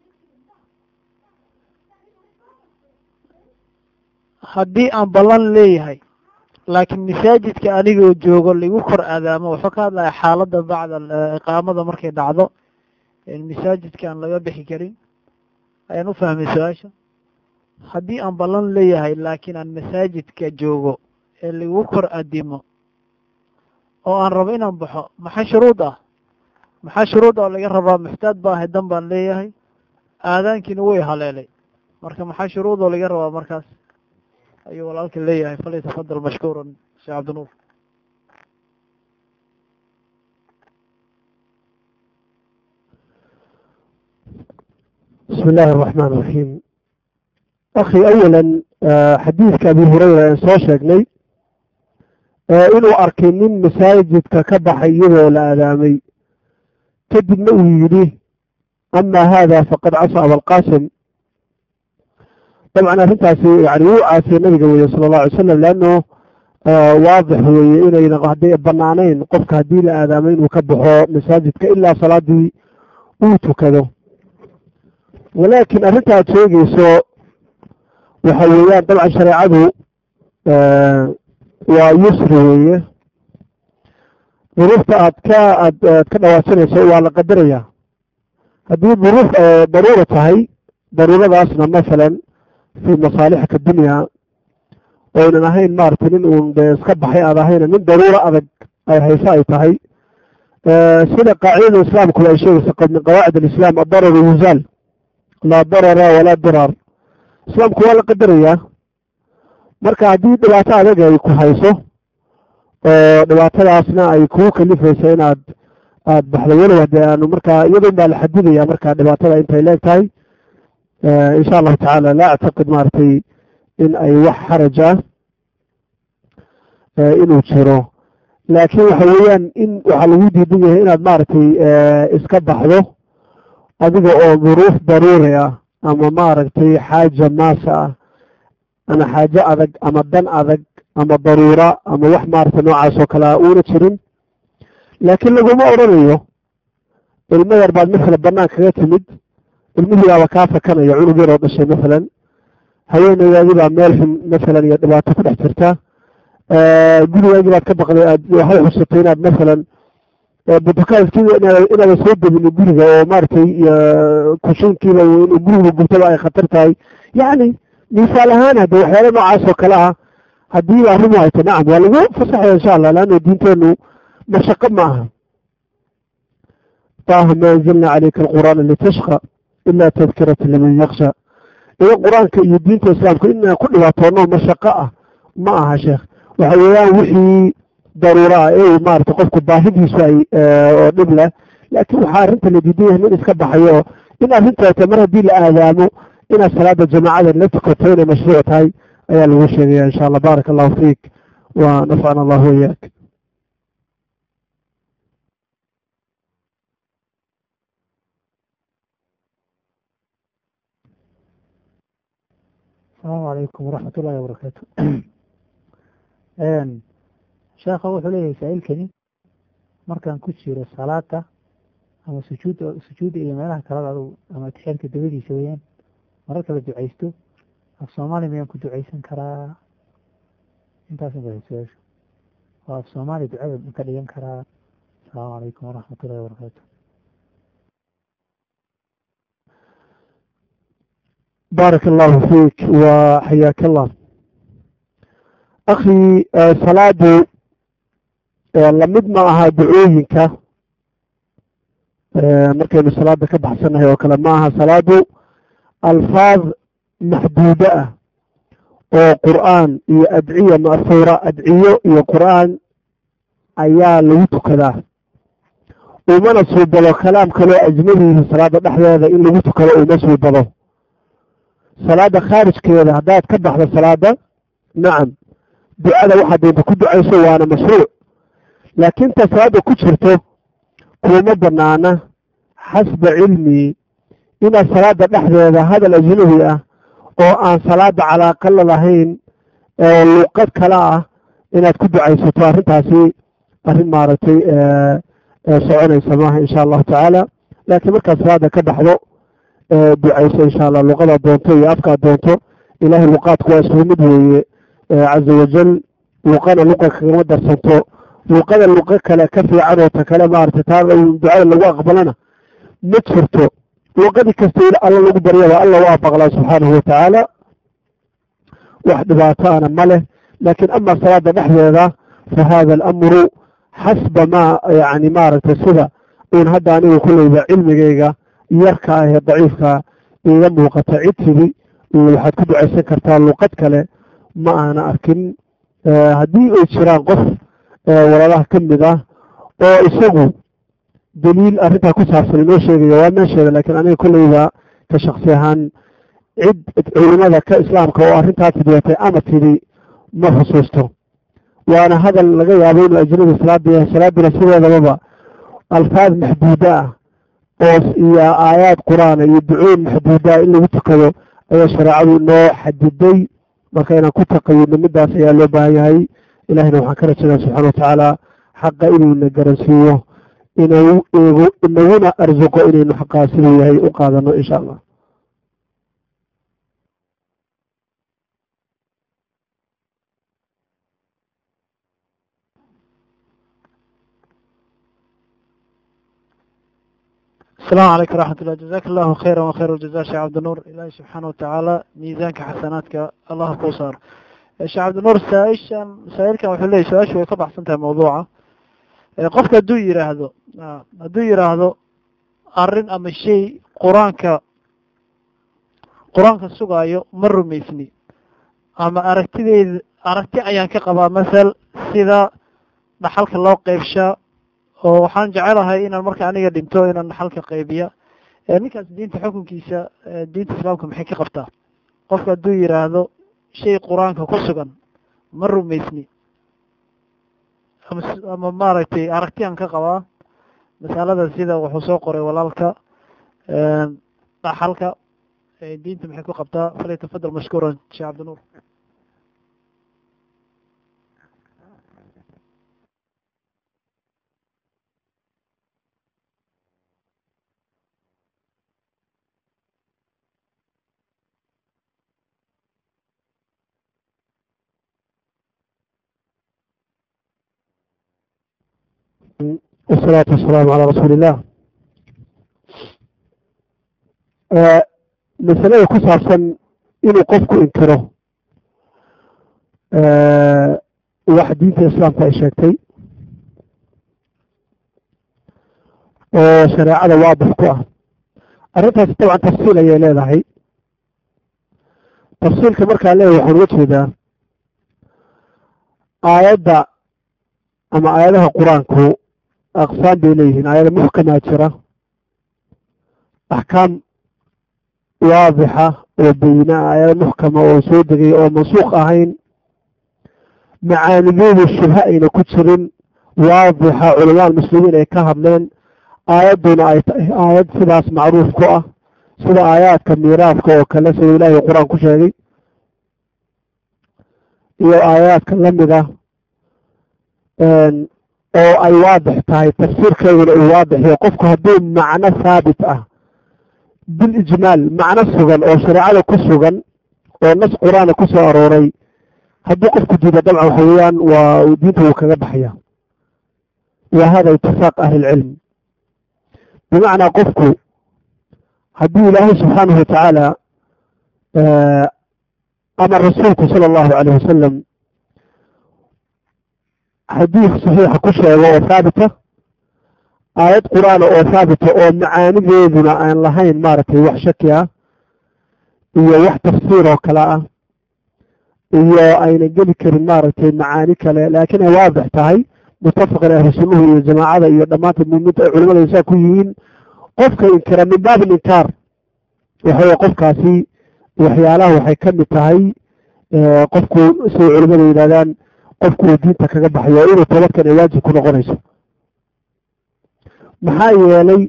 haddii aan ballan leeyahay laakiin masaajidka anigoo joogo lagu kor aadaamo, wuxuu ka hadlaya xaaladda bacda iqaamada markay dhacdo masaajidka aan laga bixi karin. ayaan u fahmay su-aasha. haddii aan ballan leeyahay laakiin aan masaajidka joogo ee lagu kor addimo oo aan rabo inaan baxo, maxaa shuruud ah? maxaa shuruud oo laga rabaa? muxtaad baa ahay, dan baan leeyahay, aadaankiina way haleelay, marka maxaa shuruud oo laga rabaa markaas ayuu walaalka leeyahay. falyatafadal mashkuuran sheekh cabdinuur. bismi illaahi araxmaan iraxiim. akhi awalan xadiidka abi hurayra aan soo sheegnay inuu arkay nin masaajidka ka baxay iyadoo la aadaamay, kadibna uu yidhi ama hada faqad casa abalqaasim. dabcan arrintaasi yani wuu caasiyey nabiga weye sala allahu alay slam, leanno waadix weeye inayna hadday banaanayn qofka haddii la aadaamay inuu ka baxo masaajidka ilaa salaadii uu tukado. walaakin arrinta aad sheegeyso waxa weeyaan dabcan shareecadu waa yusri weeye. duruufta aad ka dhawaasanayso waa la qadaraya. haddii duruuf daruura tahay, daruuradaasna masalan fii masaalixka dunya oynan ahayn maaragtay nin uun de iska baxay aad ahayna nin daruura adag ay hayso ay tahay, sida qaacidada islaamkuba ay sheegaysa min qawaacid alislaam adararu yuzaal laa darara walaa dirar. islaamku waa la qadarayaa. marka haddii dhibaato adag ay ku hayso oo dhibaatadaasna ay kugu kalifaysa inaad baxdo, walow dee aanu markaa iyadon baa la xadidaya markaa dhibaatada intay leeg tahay. insha allahu tacaala laa actaqid maaragtay in ay wax xaraja inuu jiro, laakiin waxa weeyaan in waxaa lagu diidan yahay inaad maaragtay iska baxdo adiga oo duruuf daruuri ah ama maaragtay xaaja maasa ah ama xaajo adag ama dan adag ama daruura ama wax maaragtay noocaas oo kalea uuna jirin. laakiin laguma odhanayo ilmo yar baad masala banaan kaga timid, ilmihiibaaba kaa fakanaya, cunug yar oo dhashay masalan, haweeneydaadii baa meel xun masalan iyo dhibaato ku dhex jirta, gurigaagii baad ka baqday, waxay xusatay inaad masalan butukaankiiba inaada soo debini guriga oo maaragtay kushiinkiiba inuu guriga gubtaba ay khatar tahay. yacni misaal ahaan hadde waxyaala noocaas oo kale ah haddii arrimu ay ta nacam waa lagu fasaxaya insha allah, leanno diinteenu mashaqo ma aha طه ما أنزلنا عليك القرآن لتشقى إلا تذكرة لمن يخشى إذا القرآن يدين الإسلام كإنها كلها طورنا مشقة معها شيخ وحيوان وحي ضرورة إيه ما تقفك باهدي شوي نبلة لكن وحارنت اللي ديديه من إسكب حيوه إن أنت تمر دي الآذام إن صلاة الجماعة التي قتلنا مشروعة هاي أيها الوشي إن شاء الله بارك الله فيك ونفعنا الله وإياك. السلام عليكم ورحمة الله وبركاته. sheekha wuxuu leeyahay saa-iilkani markaan ku jiro salaada ama sujuudda iyo meelaha kalada adugu ama atixyaadka dabadiisa weyaan mararka la ducaysto af soomaali miyaan ku ducaysan karaa? intaasan baa su-aasha oo af soomaali ducada ma ka dhigan karaa? asalaamu calaykum waraxmat ullahi wabarakaatu. بارك الله فيك وحياك الله أخي. صلاة لمد معها دعوينك مركز صلاة كبحسنها وكلام معها صلاة ألفاظ محدودة وقرآن أدعية مأثورة أدعية وقرآن أيال لوتو كذا وما نصوب له كلام كلو أجنبي في صلاة نحن هذا إلا لوتو كذا ونصوب له صلاة خارج كذا هداية كبح للصلاة نعم دعاء واحد يكون دعاء سوانا مشروع لكن تصلاة كشرته كوما بنانا حسب علمي إن صلاة نحن هذا الأجنبي أو أن صلاة على قل لهين لقد كلا إن تكون دعاء ستوار تاسي أهل مارتي سعونا يسماها إن شاء الله تعالى لكن مركز صلاة كبح له دعاء إن شاء الله لغة دونتو يأبقى دونتو إله الوقات كويس ومدوي عز وجل وقال لغة كما درسنتو وقال اللغة كلا كفي عنه تكلم ارتتار الدعاء اللي أقبلنا متفرتو وقد كستير الله لغة بريا الله وافق الله سبحانه وتعالى واحد باتانا مله لكن أما صلاة نحن هذا فهذا الأمر حسب ما يعني مارت السبع إن هذا أنه كل إذا علم جيجا يركع ضعيفك ينمو قطعته وحد كدو عيسى كرتان لقد كله ما أنا أركن هدي إشراق قف ولا له كم ذا وإسقوا دليل أريتها كسر في المشي وما شيء لكن أنا كل إذا كشخصيان عد علماء كإسلام كوارثها تدويته أمتي ما خصوصته وأنا هذا اللي جاي أقول أجنبي صلاة برسول الله بابا ألفاظ محدودة يا آيات قرآن يدعون محدودة اللي بتقولوا أي شرعوا إنه حددي ما كان كنت قيم من مدة سيالو باهي إلهنا وحكرة سبحانه وتعالى حق إنه نجرسيه إنه هنا أرزقه إنه حقا سبيه أقاذنا إن شاء الله. السلام عليكم ورحمة الله. جزاك الله خيرا وخير الجزاء شيخ عبد النور. إلهي سبحانه وتعالى ميزانك حسناتك الله كوصار. شيخ عبد النور سائلك وحلي سؤال شوي كبح سنتها موضوعة قفك الدويرة هذا أرن أما الشيء قرآنك السقايو مر ميسني أما أركتي أيان كقبا مثل سيدا نحلك الله قيبشا waxaan jecelahay inaan marka aniga dhinto inaan xalka qaybiya ninkaas diinta xukunkiisa diinta islaamka maxay ka qabtaa qofka hadduu yiraahdo shay quraanka ku sugan ma rumaysni ama maaragtay aragtiyaan ka qabaa masalada sida wuxuu soo qoray walaalka xalka diinta maxay ku qabtaa falay tafadal mashkuuran sheekh Cabdi Nuur. والصلاة والسلام على رسول الله. مسألة كسرسن إنه قفك إنكره واحد دين في الإسلام في شيكتي oo shareecada waadix ku ah. arrintaasi dabcan tafsiil ayay leedahay. tafsiilka markaa leedahay waxaan uga jeedaa aayadda ama aayadaha qur-aanku aqsaan bay leeyihiin. aayada muxkamaa jira, axkaam waadixa oo bayina, aayada muxkama oo soo degay oo mansuuq ahayn, macaanideedu shubha ayna ku jirin, waadixa culamaa muslimiin ay ka hadleen. aayadduna ay tahay aayad sidaas macruuf ku ah, sida aayaadka miiraadka oo kale sida ilaahay qur-aan ku sheegay, iyo aayaadka lamid ah oo ay waadix tahay, tafsiirkeeduna uu waadixyo. qofku hadduu macno haabit ah bilijmaal, macno sugan oo shareecada ku sugan oo nas qur-aana ku soo arooray, hadduu qofku diida dabcan waxa weeyaan waa diinta wuu kaga baxaya. wa hada itifaaq ahlilcilm, bimacnaa qofku haddii ilaahay subxaanahu watacaala ama rasuulku sala allahu calayh wasalam xadiis saxiixa ku sheego oo haabita, aayad qur-aana oo haabita oo macaanideeduna aan lahayn maaragtay wax shaki ah iyo wax tafsiir oo kale ah, iyo ayna geli karin maaragtay macaani kale, laakiin ay waadix tahay, mutafaqan ahlu sunnuhu iyo jamaacada iyo dhammaanta muuminiinta ay culimada saa ku yihiin. qofka inkira min baab ilinkaar waxaweye qofkaasi waxyaalaha waxay ka mid tahay qofku siday culimada yidhahdaan qofku uu diinta kaga baxayo inuu toobadkan ay waajib ku noqonayso. maxaa yeelay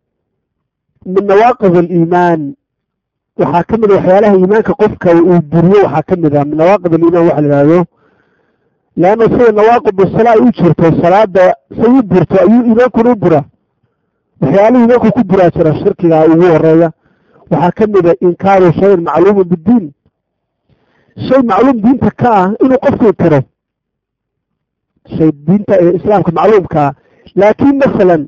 min nawaaqid aliimaan waxaa ka mid a waxyaalaha iimaanka qofka uu buriyo, waxaa ka mid a min nawaaqid aliimaan waxa la yidhahdo, leanna sida nawaaqidu salaa ay u jirto, salaada say u burto ayuu iimaankuna u bura. waxyaalaha iimaanku ku buraa jira, shirkiga ugu horeeya. waxaa ka mid a inkaaru shayin macluumun biddiin, shay macluum diinta ka ah inuu qofku inkiro, shay diinta ee islaamka macluumkaa. laakiin masalan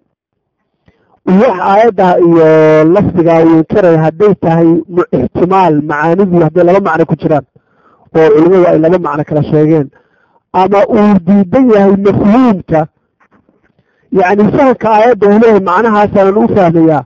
wax aayadda iyo lafdiga uu inkiraya hadday tahay ixtimaal macaanidii hadday laba macno ku jiraan oo culimadu ay laba macno kala sheegeen, ama uu diidan yahay mafhuumka, yacni fahamka aayadda uu leeyahay macnahaasaanan u fahmayaa,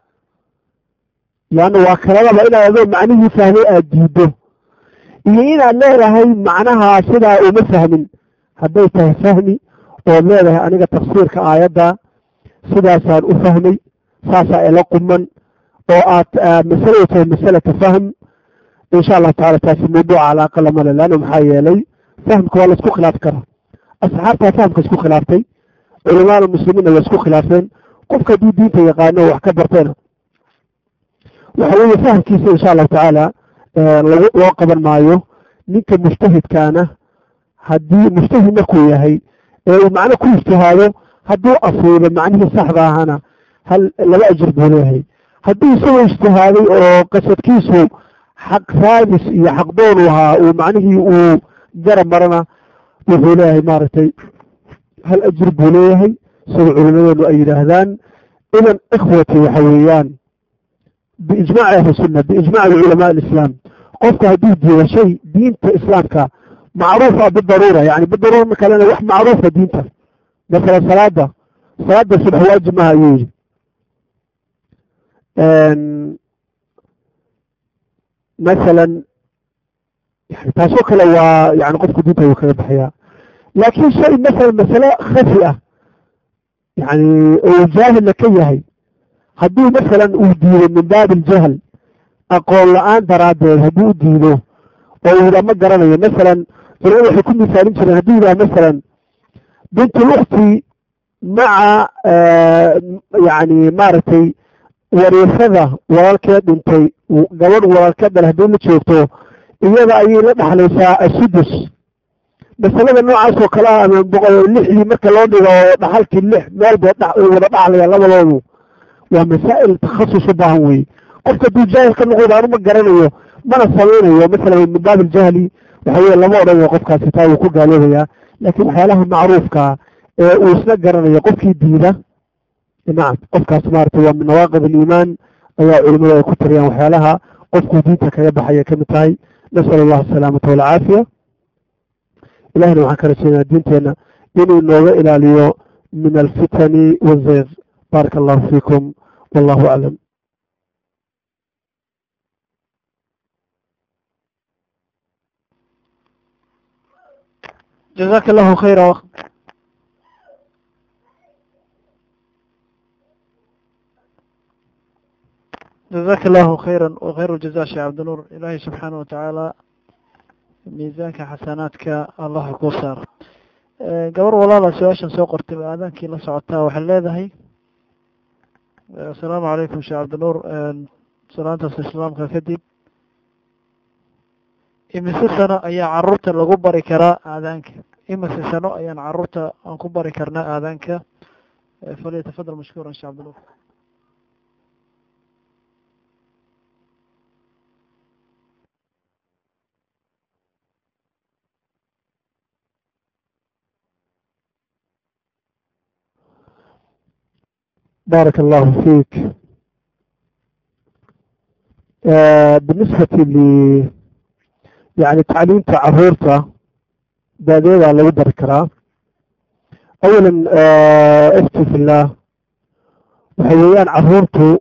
leanna waa kaladaba inaad adoo macnihii fahmay aada diiddo, iyo inaad leedahay macnaha sidaa uma fahmin. hadday tahay fahmi ood leedahay aniga tafsiirka aayadda sidaasaan u fahmay, saasaa ila quman, oo aad masaladu tahay masalata fahm, insha allahu tacala taasi mawduuca cala aqala male. leanna maxaa yeelay fahmka waa laisku khilaafi karaa, asxaabtaa fahamka isku khilaaftay, culamaada muslimiinna waa isku khilaafeen. qofka hadduu diinta yaqaano wax ka bartayna waxa weeye fahamkiisa insha allahu tacaala loo qaban maayo. ninka mujtahidkaana haddii mujtahid markuu yahay ee uu macno ku ijtihaado, hadduu asiibo macnihii saxda ahana laba ajir buu leeyahay. hadduu isagoo ijtihaaday oo qasadkiisu xaq raadis iyo xaq doon u ahaa uu macnihii uu garab marana wuxuu leeyahay maaragtay hal ajir buu leeyahay, sida culimadeenu ay yidhaahdaan. idan ikhwati waxa weeyaan biijmaaci ahli sunna, biijmaaci culamaa alislaam, qofka hadduu diido shay diinta islaamka macruufa bidaruura, yani bidaruura ma kalena wax macruufa diinta, masalan salaada subax waajib maha ayuu yidhi. masalan yani taasoo kale waa yani qofku diinta ayuu kaga baxayaa. laakiin shay masalan masale khafi ah yani oo jaahilna ka yahay, hadduu masalan uu diido min baabi iljahl, aqoon la-aan daraaddeed hadduu u diido oo uu yidhaa ma garanayo, masalan culimadu waxay ku misaalin jireen hadduu yidhaha masalan bintulukti maca yani maaragtay wariisada walaalkeed dhintay, gabadh walaalkeed dhal haddii la joogto iyada ayay la dhaxlaysaa asudus. masalada noocaas oo kale ah ama lixdii marka loo dhigo oo dhaxalkii lix meel bay wada dhaxlayaan labadoodu, waa masaa'il takhasus u baahan weye. qofka hadduu jaahil ka noqdo anu ma garanayo mana samaynayo masalan min baab iljahli, waxa weye lama odhanayo qofkaasi taa wuu ku gaaloobayaa. laakiin waxyaalaha macruufka ee uu isla garanayo qofkii diida, nacam qofkaas maaragtay waa min nawaaqid aliimaan ayaa culimadu ay ku tiriyaan waxyaalaha qofkuu diinta kaga baxaya kamid tahay. nasal allah asalaamata walcaafiya. ilahina waxaan ka rajeynayaa diinteenna inuu nooga ilaaliyo min alfitani wazayq. بارك الله فيكم والله أعلم. جزاك الله خيرا. جزاك الله خيرا وخير الجزاء شيخ عبد النور. إلهي سبحانه وتعالى ميزانك حسناتك الله كوسار. gabar walaala su-aashan soo qortay aadaankii la socotaa waxay leedahay asalaamu calaykum sheekh cabdinuur, salaantaas islaamka kadib imise sano ayaa caruurta lagu bari karaa aadaanka? imise sano ayaan caruurta aan ku bari karnaa aadaanka? falyatafadal mashkuuran sheekh cabdinuur. بارك الله فيك. بالنسبة لي يعني تعليم عرورته داديدا لو دركرا أولا افتي في الله وحيوان عرورته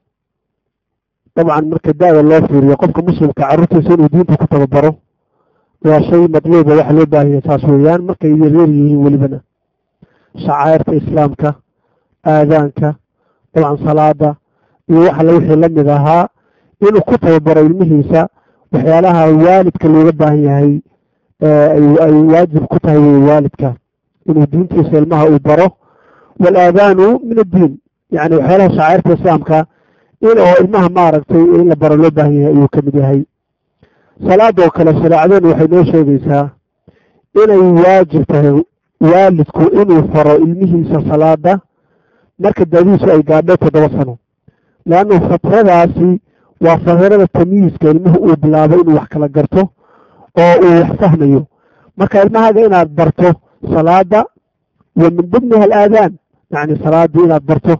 طبعا مركز دائما الله فيه يقفك مسلم كعرورته يسون ودينته كتببره وشيء مطلوب وحلوبة هي تاسويان مركز يغيريه ولبنا شعائر إسلامك آذانك طبعا صلاة يوحى لوحي لمدها inuu ku tababaro ilmihiisa waxyaalaha waalidka looga baahan yahay ay waajib ku tahay waalidka inuu diintiisa ilmaha uu baro. walaadaanu min addiin yani waxyaalaha shacairta islaamka in oo ilmaha maaragtay in la baro loo baahan yahay ayuu ka mid yahay. salaadoo kale shareecadeenu waxay noo sheegaysaa inay waajib tahay waalidku inuu faro ilmihiisa salaada marka dadiisu ay gaadho 7 sano, leannu fatradaasi waa fatrada tamyiiska ilmuhu uu bilaabo inuu wax kala garto oo uu wax fahmayo. marka ilmahaaga inaad barto salaada wa min dimniha alaadaan, yani salaadii inaad barto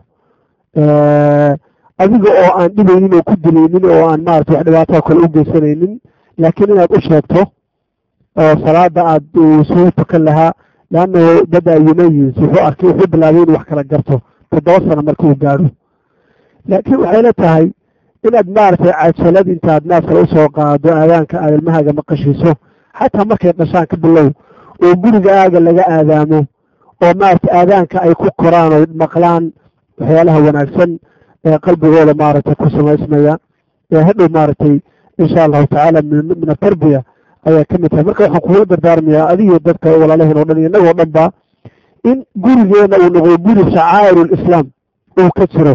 adiga oo aan dhibaynin oo ku dilaynin oo aan maarata wax dhibaato kale u geysanaynin, laakiin inaad u sheegto oo salaada aad isugu tukan lahaa. leanno bada yumayis wuxuu bilaabay inuu wax kala garto 7 sano marka uu gaadho. laakiin waxay la tahay inaad maaragtay cajalad intaad naaskale usoo qaado aadaanka aad ilmahaaga maqashiiso xataa markay dhashaan ka bilow oo gurigaaga laga aadaamo oo maaragtay aadaanka ay ku koraan oo maqlaan waxyaalaha wanaagsan ee qalbigooda maaragtay ku samaysmaya ee hadhow maaragtay insha allahu tacaala min atarbiya ayaa ka mid tahay. marka waxaan kugula dardaarmayaa adigiyo dadka walaalaheen oo dhan iyo innagoo dhan ba in gurigeena uu noqdo guri shacaa'irulislaam uu ka jiro.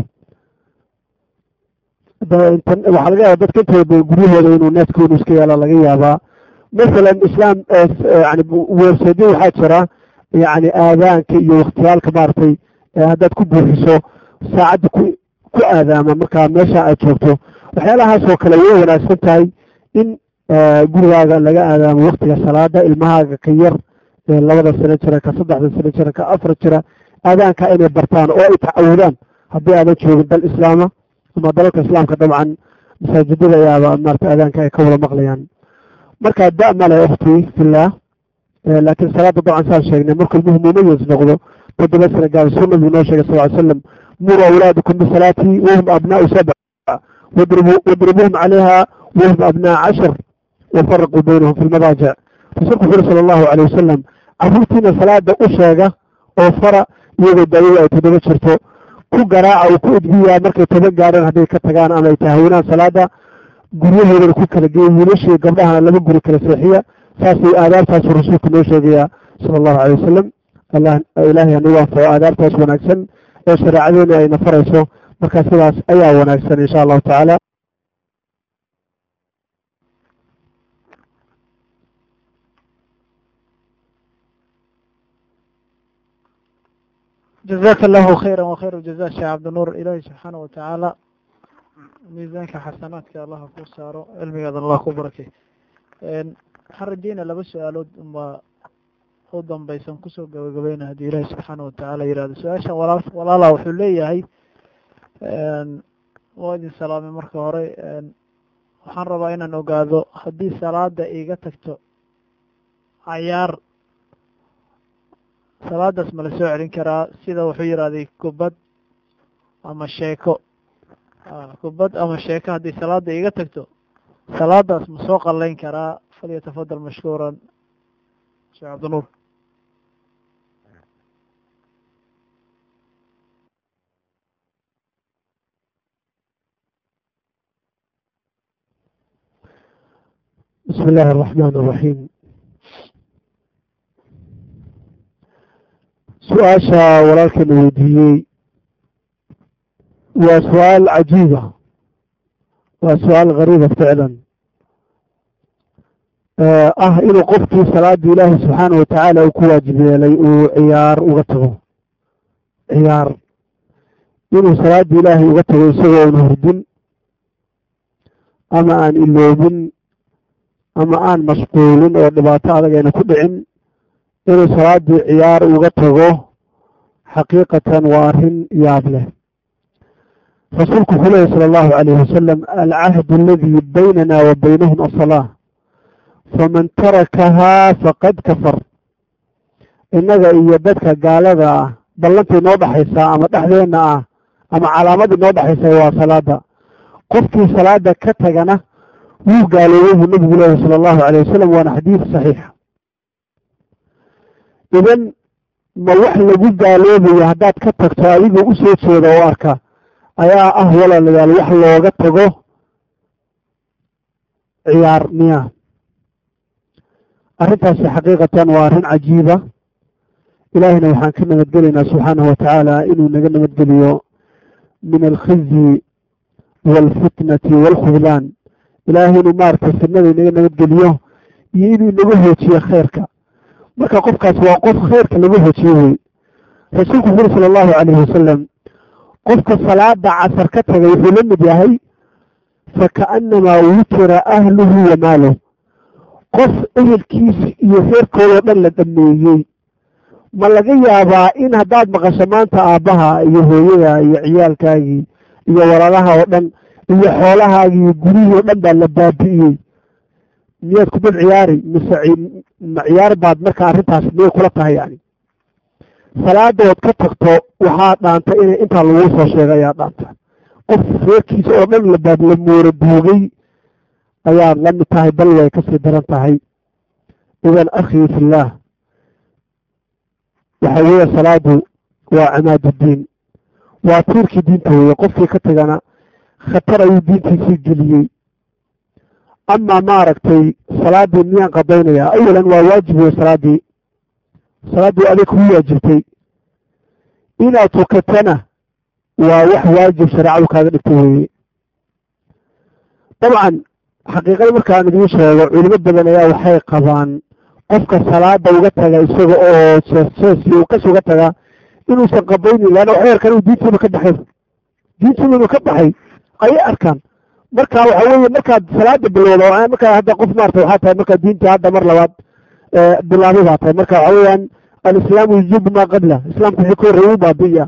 waxaa laga yaaba dadka intooda guryahooda inuu needka inuu iska yaala laga yaabaa. masalan islaam yani weerseedyo waxaa jira yani aadaanka iyo wakhtiyaalka maaragtay haddaad ku buuxiso saacadda ku aadaama markaa meesha aad joogto. waxyaalahaasoo kale way wanaagsan tahay in gurigaaga laga aadaamo waktiga salaada. ilmahaaga ka yar 2 sano jira, ka 3 sano jira, ka 4 jira aadaanka inay bartaan oo ay tacawudaan haddii aadan joogin dal islaama ama dalalka islaamka. dabcan masaajidada ayaaba maarata aadaanka ay ka wada maqlayaan. marka da male ukhti fillaah, laakiin salaada dabcan saan sheegnay markuu ilmuhu mumayis noqdo 7 sano gaaro sunnadu noo sheegay sal slam muru awlaadakum bisalaati wahum abnaau 7 wadribuuhum calayha wahum abnaa 10 wafaraquu baynahum fi lmadaajic. rasuulku wuxu uri sala allahu calayh wasalam caruurtiina salaada u sheega oo fara iyagoo daawada ay 7 jirto, ku garaaca oo ku edbiyaa markay 7 gaaraan hadday ka tagaan ama ay tahawinaan salaada guryahoodana ku kala geeya. wiilashii gabdhahana 2 guri kala seexiya. saasay aadaabtaasu rasuulku noo sheegayaa sala allahu calay wasalam. ilaahay hanagu anfaco aadaabtaas wanaagsan ee shareecadeena ayna farayso. marka sidaas ayaa wanaagsan insha allahu tacaala. جزاك الله خيرا وخير الجزاء شيخ عبد النور. إلهي سبحانه وتعالى ميزانك حسناتك الله كو سارو علمي الله كو بركي. حردينا لبا سؤالود ما هودن بيسان كسو غبغبينا هدي إلهي سبحانه وتعالى يراد سؤاشا ولا لا وحو ليهي وادي سلامي marka hore waxaan rabaa inaan ogaado haddii salaada iga tagto cayaar salaadaas ma la soo celin karaa? sida wuxuu yidhahday kubad ama sheeko kubad ama sheeko haddii salaada iga tagto salaadaas ma soo qalayn karaa? falyatafadal mashkuuran sheekh cabdinuur. بسم الله الرحمن الرحيم. سؤاشا ولكن وديي وسؤال عجيبة وسؤال غريبة فعلا. إنه قفتي صلاة الله سبحانه وتعالى وكواجب لي وعيار وغتغو عيار إنه صلاة الله وغتغو سوى ونهردن أما أن إلوبن أما أن مشغولين ودباطة لغينا كدعين إنه صلاة عيار وغتغو حقيقة وارهن يابله. رسولك صلى الله عليه وسلم العهد الذي بيننا وبينهم الصلاة فمن تركها فقد كفر. إنك إيادتك قال هذا بلنتي نوضح حيسا أما تحذينا أما علامات نوضح حيسا وصلاة قفتي صلاة كتغنا وقالوا النبي صلى الله عليه وسلم وانا حديث صحيح. إذن ما وحل قالوا لي هدات كتغ تاريخ وأسوة سيدة واركا أيا أهولا لذا الوحل وقتغو عيار مياه. أرنتاس حقيقة وارن عجيبة. إلهنا وحان كنا نتقلنا سبحانه وتعالى إنه نقلنا نتقليو من الخزي والفتنة والخذلان. إلهنا مارك السنة نقلنا نتقليو يإنه نقوه خيرك مركا قفك سواقف خيرك نقوه تيه. رسولك صلى الله عليه وسلم قفك الصلاة عصر كتغ يقولن بيهي فكأنما وتر أهله وماله. qof ehelkiisa iyo reerkooda dhan la dhameeyey ma laga yaabaa in haddaad maqasho maanta aabbaha iyo hooyada iyo ciyaalkaagii iyo walaalaha oo dhan iyo xoolahaagii iyo gurihii oo dhan baa la baabi'iyey miyaad ku dad ciyaari mise ciyaar baad marka arrintaas miyay kula tahay yani salaadood ka tagto waxaa dhaanta inay intaa lagu soo sheegay ayaa dhaanta. qof reerkiisa oo dhan la moora duugay ayaad la mid tahay bal way kasii daran tahay. idan akhii fillaah waxa weeye salaadu waa cimaaduddiin waa tiirkii diinta weeye. qofkii ka tagana khatar ayuu diintiisii geliyey. amaa maaragtay salaadii miyaan qadaynayaa? awalan waa waajib weye salaaddii adig kugu waajibtay inaad tukatana waa wax waajib shareecadu kaaga dhigtay weeye. dabcan xaqiiqada markaan idiin sheego culimo badan ayaa waxay qabaan qofka salaada uga taga isaga oo sees uu kas uga taga inuusan qabaynin laanna waxay arkaan inuu diintiiba ka baxay ayay arkaan. marka waxa weeye markaad salaada bilowdo markaa hadda qof maarta waxaa tahay markaa diinta hadda mar labaad bilaabay baa tahay. marka waxa weeyaan alislaamu yujibu maa qabla islaamku wixii ka horreeyay u baabi'iya.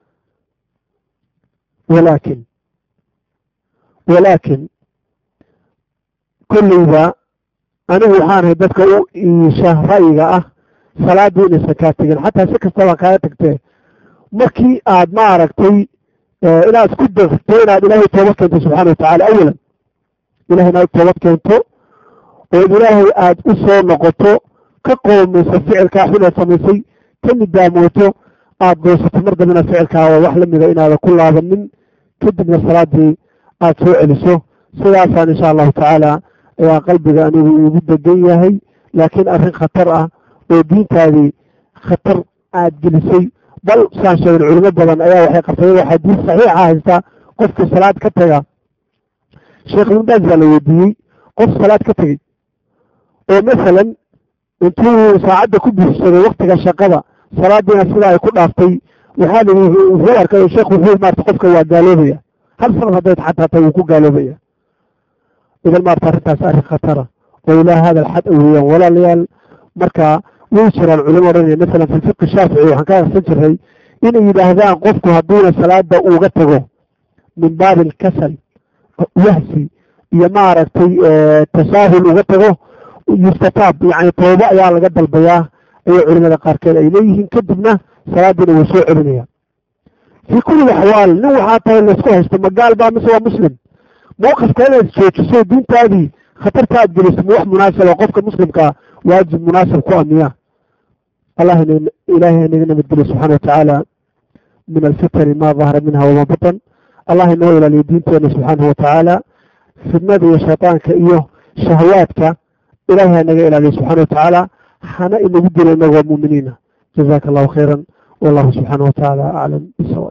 walaakin kolleyba anigu waxaan ahay dadka u iisha ra'yiga ah salaadii inaysan kaa tegin xataa si kastaba kaaga tagtee markii aad ma aragtay inaad ku dagto inaad ilaahay toobad keento subxaana watacaala. awalan ilahay inaad toobad keento oo ilaahay aad u soo noqoto ka qoomayso ficilkaa xun aad samaysay ka nidaamooto aad goosato mar dambena ficilkaa wax la mida inaadan ku laabanin kadibna salaadii aad soo celiso. sidaasaan insha allahu tacaala ayaa qalbiga anigu igu degan yahay. laakiin arrin khatar ah oo diintaadii khatar aad gelisay bal saan sheegin culimo badan ayaa waxay qabtay xadiis saxiixa haysta qofka salaad ka taga. sheekh ibn baaz baa la weydiiyey qof salaad ka tegey oo masalan intuu saacadda ku buuxsaday waktiga shaqada salaadiina sida ay ku dhaaftay waxaa la wuxuu arkay sheekh wuxuu maarta qofka waa gaaloobaya hal sanad hadday xataa tahay wuu ku gaaloobaya. idan maarta arrintaas arrin khatara oo ilaa hada alxad weeyaan walaalayaal. marka way jiraan culimo odhanaya masalan fi fiqi shaafici waxaan ka arsan jiray inay yidhaahdaan qofku hadduuna salaada uga tago min baabi alkasal wahsi iyo maaragtay tasaahul uga tago yustataab yani tooba ayaa laga dalbayaa ayay culimada qaarkeed ay leeyihiin kadibna salaadiina wuu soo celinaya. fii kulli axwaal nin waxaa tahay laysku haysto ma gaal baa mise waa muslim mawqifka inaad joojiso diintaadii khatarta aad geliso ma wax munaasaba qofka muslimkaa waajib munaasab ku amiya ilaahay inaga nabadgeliyo subxaana watacaala min alfitani ma dahara minha wama batan allah inoo ilaaliyo diinteena subxaanahu watacaala fidnada iyo shayطaanka iyo shahawaadka ilahay hanaga ilaaliyo subxana watacaala hana inagu dilo inagoo muuminiina jazaka allahu khayra wallahu subxaana watacaala aclam bisawaab.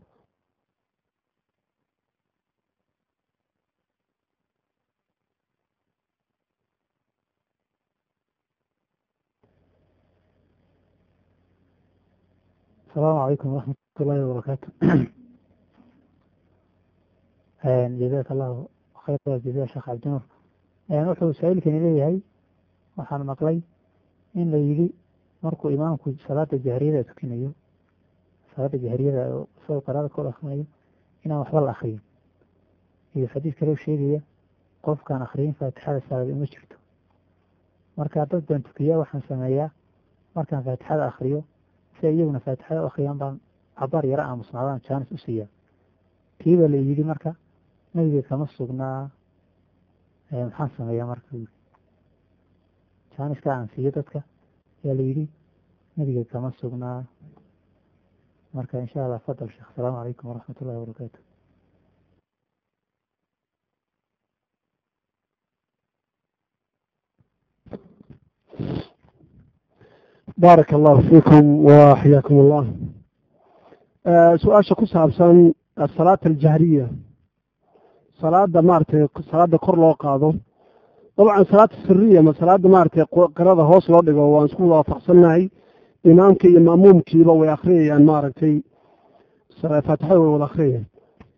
السلام عليكم ورحمة الله وبركاته. جزاك الله خير جزاء شيخ عبد النور. wuxuu saailkani leeyahay waxaan maqlay in la yidhi markuu imaamku salaada jahriyada tukinayo salaada jahriyada isagoo qiraada kor akrinayo inaan waxba la akriyin iyo xadiis kale sheegaya qofkaan akriyin faatixada salaad uma jirto. marka dad baan tukiyaa waxaan sameeyaa markaan faatixada akriyo si iyaguna faatixada u akhriyaan baan cabaar yaro aamusnaadaan jaanis u siiyaa. kiiba la yidhi marka nabiga kama sugnaa maxaan sameeyaa marka jaaniska aan siiyo dadka ayaa la yidhi nabiga kama sugnaa. marka insha allah fadal sheekh. asalaamu calaykum waraxmat ullahi wabarakaatu. baarak allahu fiikum wa xayaakum allah. su-aasha ku saabsan asalaat aljahriya salaada maaragtay salaada kor loo qaado dabcan salaata siriya ma salaada maaragtay qirada hoos loo dhigo waan isku waafaqsannahay imaamka iyo ma'muumkiiba way akhriyayaan maaragtay faatixada way wada akhriyayaan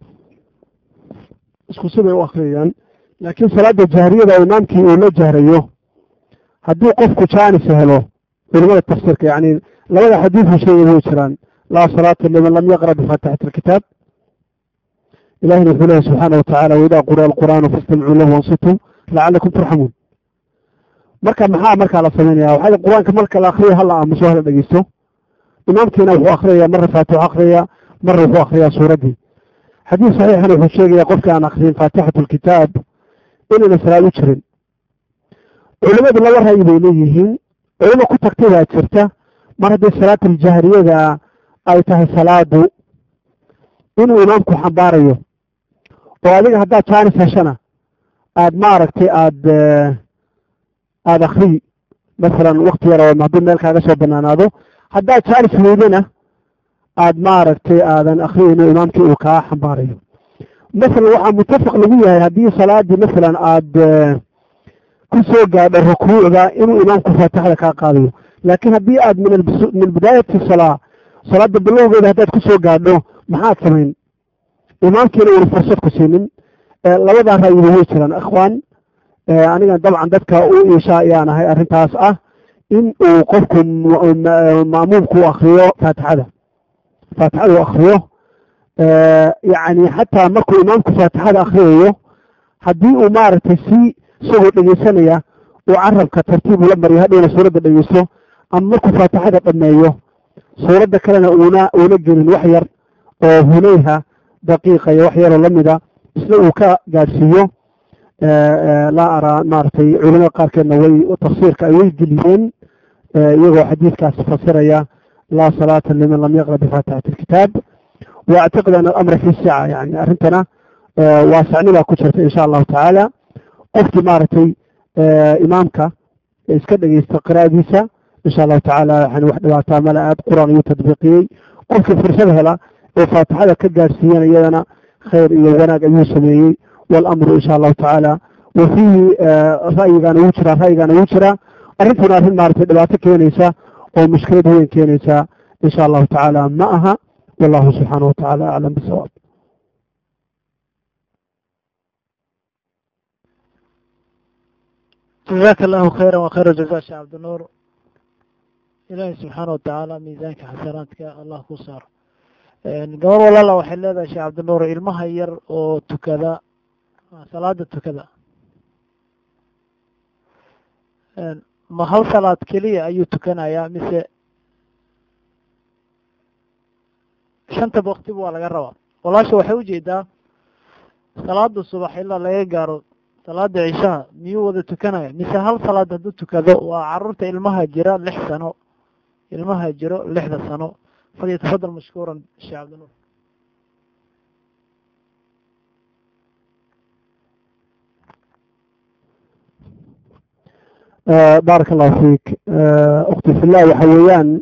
isku sibay u akhriyayaan laakiin salaada jahriyada oo imaamkii uu la jahrayo haddii qofku jaanis helo culimada tafsiirka yani labada xadiisu sheegay way jiraan laa salaata liman lam yaqra bifaatixati alkitaab ilahina wuxuu leeyahy subxaana watacaala waidaa quri'a alqur'aanu fastamicuu lahu wansituu lacalakum turxamuun. marka maxaa markaa la samaynaya waxaa qur-aanka marka la akriyo hala aamuso hala dhegeysto imaamkiina wuxuu akriyayaa marna faatixu akriyaa marna wuxuu akriyaa suuraddii. xadiis saxiixana wuxuu sheegaya qofka aan akriyin faatixatu alkitaab inayna salaad u jirin. culimadu laba ra'yi bay leeyihiin. culimo ku tagtay baa jirta mar haddii salaat aljahriyada ay tahay salaadu inuu imaamku xambaarayo oo adiga haddaad jaanis heshana aad maaragtay aada akriyi masalan wakti yar oo haddii meel kaaga soo banaanaado haddaad jaanis weydana aad maaragtay aadan akriyi inuu imaamkii uu kaa xambaarayo. masalan waxaa mutafaq lagu yahay haddii salaadii masalan aad ku soo gaadho rukuucda inuu imaamku faatixada kaa qaadayo laakiin haddii aad min bidaayati salaada bilowgeeda haddaad ku soo gaadho maxaad samayn imaamkiina uuna fursad ku siinin. labadaa ra'yiba way jiraan akhwaan. aniga dabcan dadka u iisha ayaan ahay arrintaas ah in uu qofku ma'muumku akriyo faatixada u akriyo yani xataa markuu imaamku faatixada akriyayo haddii uu maaragtay si isagoo dhegeysanaya uu carabka tartiib ula mariyo hadhowna suuradda dhegeysto ama markuu faatixada dhameeyo suuradda kalena uuna gelin wax yar oo hunayha daqiiqa iyo wax yaroo lamida isna uu ka gaadhsiiyo laa araa maaragtay culimada qaarkeedna way tafsiirka ay way geliyeen iyagoo xadiidkaas fasiraya laa salaata liman lam yaqra bifaatixati alkitaab waactiqid an alamra fi sica yani arrintana waasacnibaa ku jirta insha allahu tacaala. qofkii maaragtay imaamka iska dhegeysta qiraa'adiisa insha allahu tacaala yani wax dhibaataa male aad qur-aan ayuu tadbiiqiyey. qofkii fursad hela ee faatixada ka gaadhsiiyana iyadana khayr iyo wanaag ayuu sameeyey walamru insha allahu tacaala wa fiihi ra'yigaana wuu jiraa arrintuna arrin maaragtay dhibaato keenaysa oo mushkilad weyn keenaysa insha allahu tacaala ma aha wallahu subxaana watacaala aclam bisawaab. جزاك الله خيرا وخير الجزاء شيخ عبد النور. ilaahay subxaana watacaala miisaanka xasanaadka allah ku saaro. gabar walaala waxay leedahay sheekh cabdinuur ilmaha yar oo tukada salaada tukada ma hal salaad keliya ayuu tukanayaa mise shanta waqtiba waa laga rabaa. walaasha waxay ujeedaa salaada subax ilaa laga gaaro salaada cishaha miyuu wada tukanaya mise hal salaad hadduu tukado waa caruurta ilmaha jira 6 sano ilmaha jiro 6 sano. falyatafadal mashkuuran sheekh cabdinuur. بارك الله فيك أختي في الله وحويان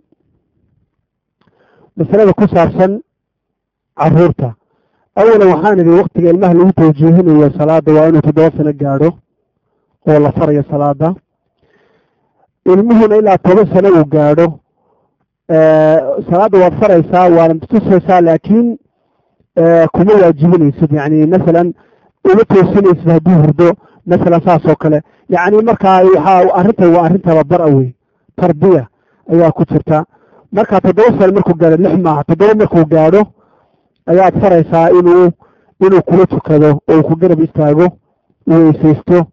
مسألة كسارسا عرورتا أولا وحان ذي وقت المه اللي توجيهن هي صلاة وأنه تدوسنا قاله والله فري صلاة المهم إلا تدوسنا وقاله صلاة وفريسا ولم تسوسا لكن كم واجبني يعني مثلا ومتوسني سهدو هردو مثلا ساسو كله يعني marka arinta waa barawi tarbiya ayaa ku jirta marka tadawsal markuu gaaro 6 maaha tadawsal markuu gaaro ayaa faraysaa inuu kula tukado oo ku garab istaago weesaysto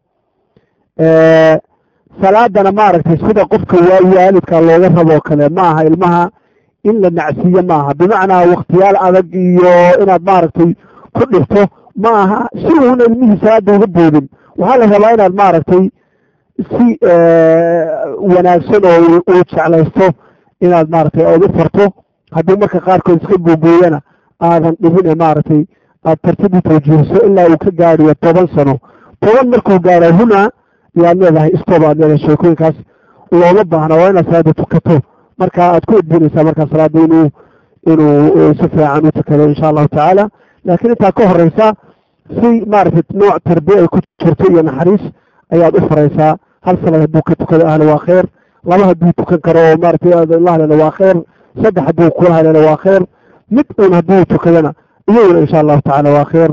salaadana maaragtay sida qofka waalidka looga rabo kale maaha ilmaha in la nacsiyo maaha bimacnaa waqtiyaal adag iyo inaad maaragtay ku dhifto maaha si uu ilmihi salaada uga boodin waxaa la rabaa inaad maaragtay si wanaagsan oo uu jeclaysto inaad maaragtay ood u farto haddii marka qaarkood iska googooyana aadan dhibine maaragtay aad tartiib u tawjiihiso ilaa uu ka gaadhiyo 10 sano 10 markuu gaaro huna yaad leedahay istoob aad leedahay sheekooyinkaas looma baahna waa inaad salaada tukato marka aad ku edbinaysaa markaa salaada inuu si fiican u tukado insha allahu tacaala laakiin intaa ka horeysa si maaragtay nooc tarbiya ay ku jirto iyo naxariis ayaad u faraysaa hal salaad hadduu ka tukado ahna waa khayr 2 hadduu tukan karo oo maaragtay Allah lana waa khayr 3 hadduu kula hadana waa khayr mid uun hadduu tukadana iyaguna insha allahu tacaala waa khayr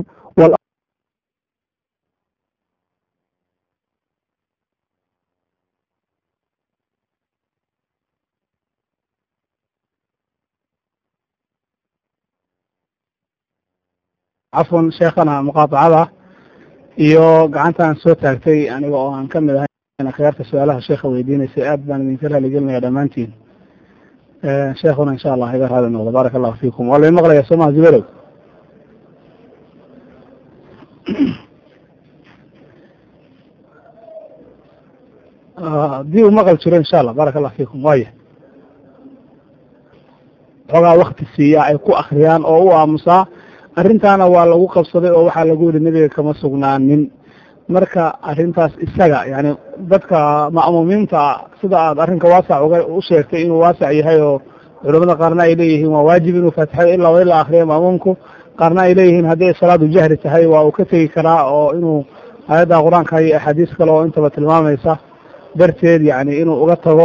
عفوا شيخنا مقاطعة iyo gacantaan soo taagtay aniga oo aan ka mid ahay khiyaarta su'aalaha sheekha weydiinaysa aad baan idin kala gelinayaa dhamaantiin sheekhuna insha Allah iga raadi noqdo barakallahu fiikum wala maqlaya Soomaa Zubayr dii u maqal jiro insha Allah barakallahu fiikum waaya xogaa waqti siiya ay ku akhriyaan oo u aamusaa arrintaana waa lagu qabsaday oo waxaa lagu yiri nabiga kama sugnaanin marka arrintaas isaga yani dadka ma'muumiinta sida aad arrinka waasac u sheegtay inuu waasac yahay oo culimada qaarna ay leeyihiin waa waajib inuu faatixada ilaa akhriyo ma'muumku qaarna ay leeyihiin haddii salaadu jahri tahay waa uu ka tegi karaa oo inuu aayadda quraanka iyo axaadiis kale oo intaba tilmaamaysa darteed yani inuu uga tago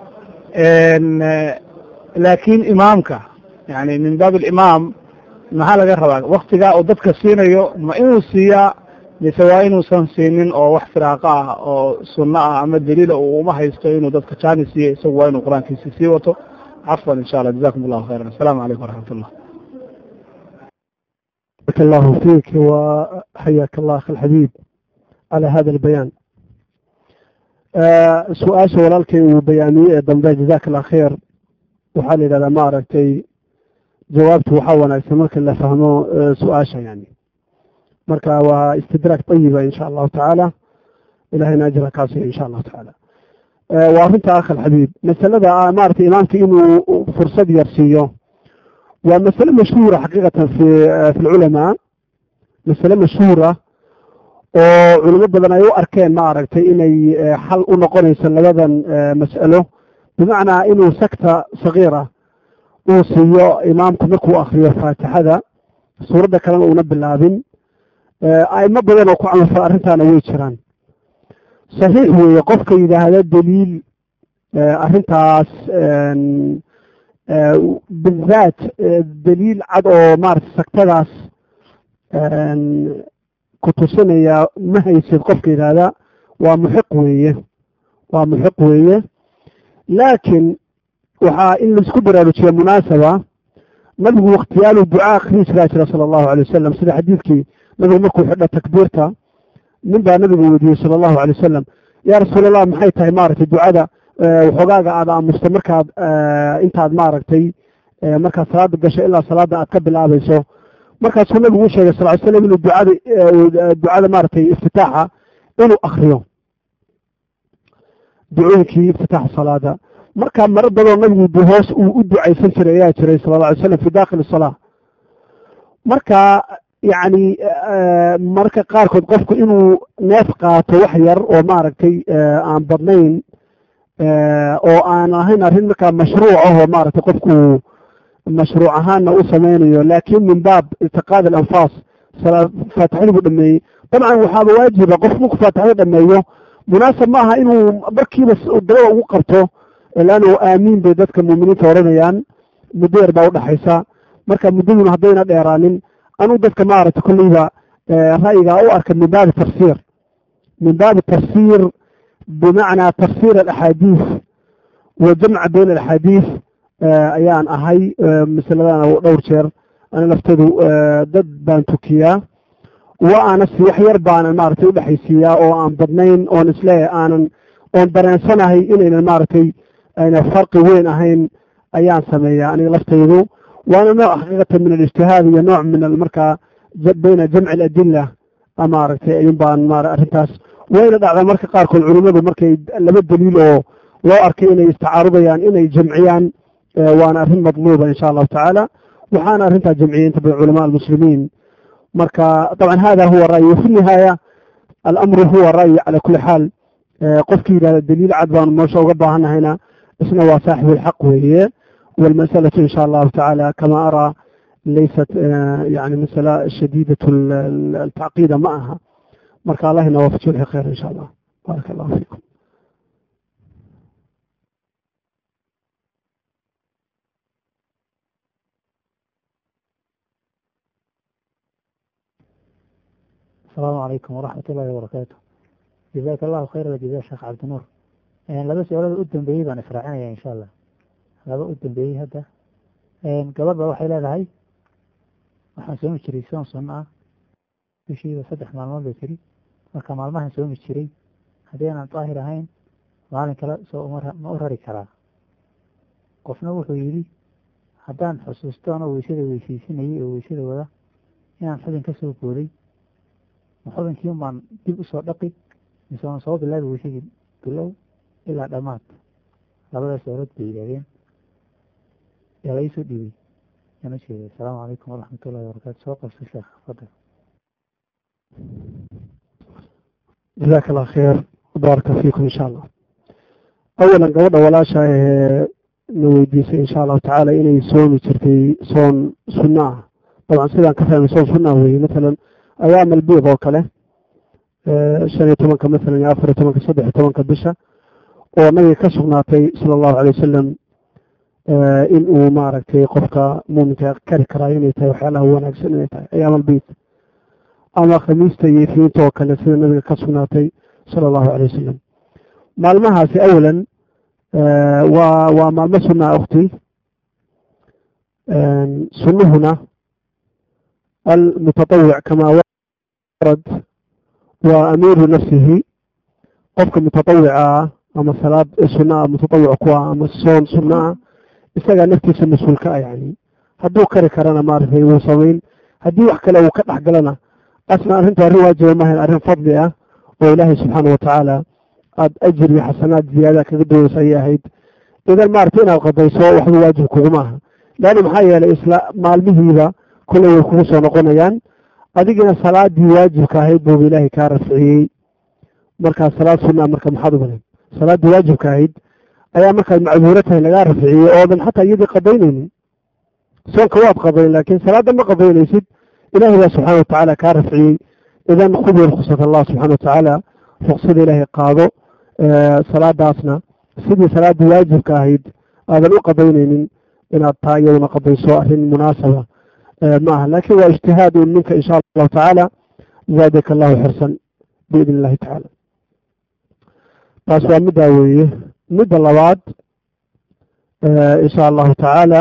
laakiin imaamka yani min baab al-imaam maxaa laga rabaa waqtiga oo dadka siinayo ma inuu siiyaa mise waa inuusan siinin oo wax firaaqa ah oo sunno ah ama daliila uu uma haysto inuu dadka jaani siiyo isagu waa inuu quraankiisa sii wato cafwan insha Allah jazakum allahu khayran assalaamu calaykum waraxmatullah بارك الله فيك وحياك الله أخي الحبيب على هذا البيان سؤال ولالك وبياني ضمن جزاك الله خير وحال إذا ما رأيتي جوابته وحاونا يسمرك اللي فهمه سؤاشا يعني مركا واستدراك طيبة إن شاء الله تعالى إلهنا أجر كاسي إن شاء الله تعالى وأنت أخي الحبيب مسألة أمارة إمامك إنه فرصة يرسيه ومسألة مشهورة حقيقة في العلماء مسألة مشهورة وعلماء بدنا يو أركان ما أركتي إني حل ونقوني سلبا مسألة بمعنى إنه سكتة صغيرة وصيو إمامكم مكو أخرية فاتحة سورة كلام ونب اللابن أي ما بدنا نقول عن فارنتان ويشران صحيح ويقفك إذا هذا الدليل أرنتاس بالذات دليل عدو مارس سكتاس كتوسنيا ما هي قفك هذا ومحق ويه لكن waxaa in la isku baraarujiyo munaasaba nabigu waqtiyaal ducaa akhriin jiray sallallahu alayhi wasallam sida xadiidkii nabigu markuu xidha takbiirta nin baa nabigu weydiiyey sallallahu alayhi wasallam yaa rasuulallah maxay tahay maaragtay ducada waxogaaga aad aamusta markaad intaad maaragtay markaad salaada gasho ilaa salaada aad ka bilaabayso. markaasuu nabigu u sheegay sal ly slam inuu ducada maaragtay iftitaaxa inuu akriyo ducooyinkii iftitaaxa salaada. marka maro badoo nabigu hoos uu u ducaysan jiray ayaa jiray sala alla alay slam fi dakhili salaa. marka yani marka qaarkood qofku inuu neef qaato wax yar oo maaragtay aan badnayn oo aan ahayn arrin markaa mashruuc ah oo maaragtay qofku mashruuc ahaanna u samaynayo, laakin min baab iltiqaad alanfaas faatixadii buu dhameeyey. dabcan waxaaba waajiba qof marku faatixada dhameeyo munaasab ma aha inuu markiiba dabada ugu qabto, laannu aamiin bay dadka muuminiinta odhanayaan, muddo yar baa udhaxaysa. marka muddaduna haddayna dheeraanin anuu dadka maaragtay kolleyba ra'yigaa u arka min baabi tafsiir, bimacnaa tafsiir alaxaadiis wa jamca bayn alaxaadiis ayaan ahay. masaladana dhowr jeer ana lafteedu dad baan tukiyaa waanas wax yar baanan maaragtay udhexaysiiyaa oo aan badnayn oon isleeyahay oon dareensanahay inaynan maaragtay ayna farqi weyn ahayn ayaan sameeyaa aniga laftaydu. waana nooc xaqiiqatan min alijtihaad iyo nooc min markaa bayna jamci aladila maaragtay ayun baan arrintaas wayna dhacdaa marka qaarkood culimadu markay laba daliil oo loo arkay inay istacaarudayaan inay jamciyaan, waana arrin madluuba insha allahu tacaala. waxaana arrintaa jamciyey inta badan culamaa almuslimiin. marka طبعا hada huwa ra'yi fi nihaaya alamru huwa ra'yi cala kuli xaal. qofkii yidhahda daliil cad baanu meesha uga baahanahayna isna waa saaxibu lxaq weeye. walmasalatu insha allahu tacaala kama araa laysat yani masala shadiidat altacqiida ma aha. marka allah ina waafajiyo wixii khayr insha allah. baaraka allahu fiikum. السلام عليكم ورحمة الله وبركاته. جزاك الله خير وجزاك شيخ عبد النور. لaba su-aalood u dambeeyey baan israacinaya insha allah. laba u dambeeyey hadda gabadh ba waxay leedahay waxaan soomi jiray soon sunno ah bishiiba 3 maalmood bay tiri. marka maalmahan soomi jiray haddii aanan daahir ahayn maalin kale ma u rari karaa? qofna wuxuu yidhi haddaan xusuusto anoo weysada weysaysanayay oo weysada wada inaan xubin ka soo booday xubinkii baan dib usoo dhaqi mise waan soo bilaabi weysadii bilow ilaa dhammaad. labadaas su'aalood bay yidhahdeen yaa la iisoo dhiibay yana sheegay. asalaamu calaykum waraxmatullahi wabarakaatu. soo qabso sheekh fadal. jazaaka allah khayr baaraka fiikum insha allah. awalan gabadha walaasha na weydiisay insha allahu tacaala inay soomi jirtay soon sunno ah. dabcan sidaan ka fahmay soon sunno ah weeye. matalan ayaam albiid oo kale 15 masalan iyo 14 13 bisha oo nabiga ka sugnaatay sala allahu alay wasalam in uu maaragtay qofka muuminka kari karaayo inay tahay waxyaalaha wanaagsan inay tahay ayaam albiid. ama khamiista iyo isniinta oo kale sida nabiga ka sugnaatay sala allahu alay wasalam. maalmahaasi awalan waa maalmo sunaa ukhti. sunnuhuna almutatawic kamaa warad waa amiiru nafsihi. qofka mutatawica ah ama salaad sunaa mutatawic ku ah ama soon sunaa isagaa naftiisa mas-uulka ah. yani hadduu kari karana maaragtay wuu samayn, haddii wax kale uu ka dhex galana asna arrintu arrin waajiba maahayn, arrin fadli ah oo ilaahay subxaana watacaala aada ajir iyo xasanaad ziyaada kaga doonaysa ayay ahayd. idan maaragtay inaad qadayso waxba waajib kuguma aha. leanna maxaa yeelay isla maalmihiiba kulley way kugu soo noqonayaan. adigina salaadii waajibka ahayd buuba ilaahay kaa rafciyey. markaa salaad sunaa marka maxaad u badan salaaddii waajibka ahayd ayaa markaad macduuro tahay lagaa rafciyey oodan xataa iyadii qadaynaynin. soonka waad qadayn laakiin salaadda ma qadaynaysid. ilaahay baa subxaana watacaala kaa rafciyey. idan khudii ruksat allah subxana watacaala ruksada ilaahay qaado. salaadaasna sidii salaaddii waajibka ahayd aadan u qadaynaynin inaad taa iyaduna qadayso arrin munaasaba ma aha. laakiin waa ijtihaad un minka insha allahu tacaala. zaadaka allahu xirsan biidn illahi tacaala. taas waa middaa weeye. midda labaad insha allahu tacaala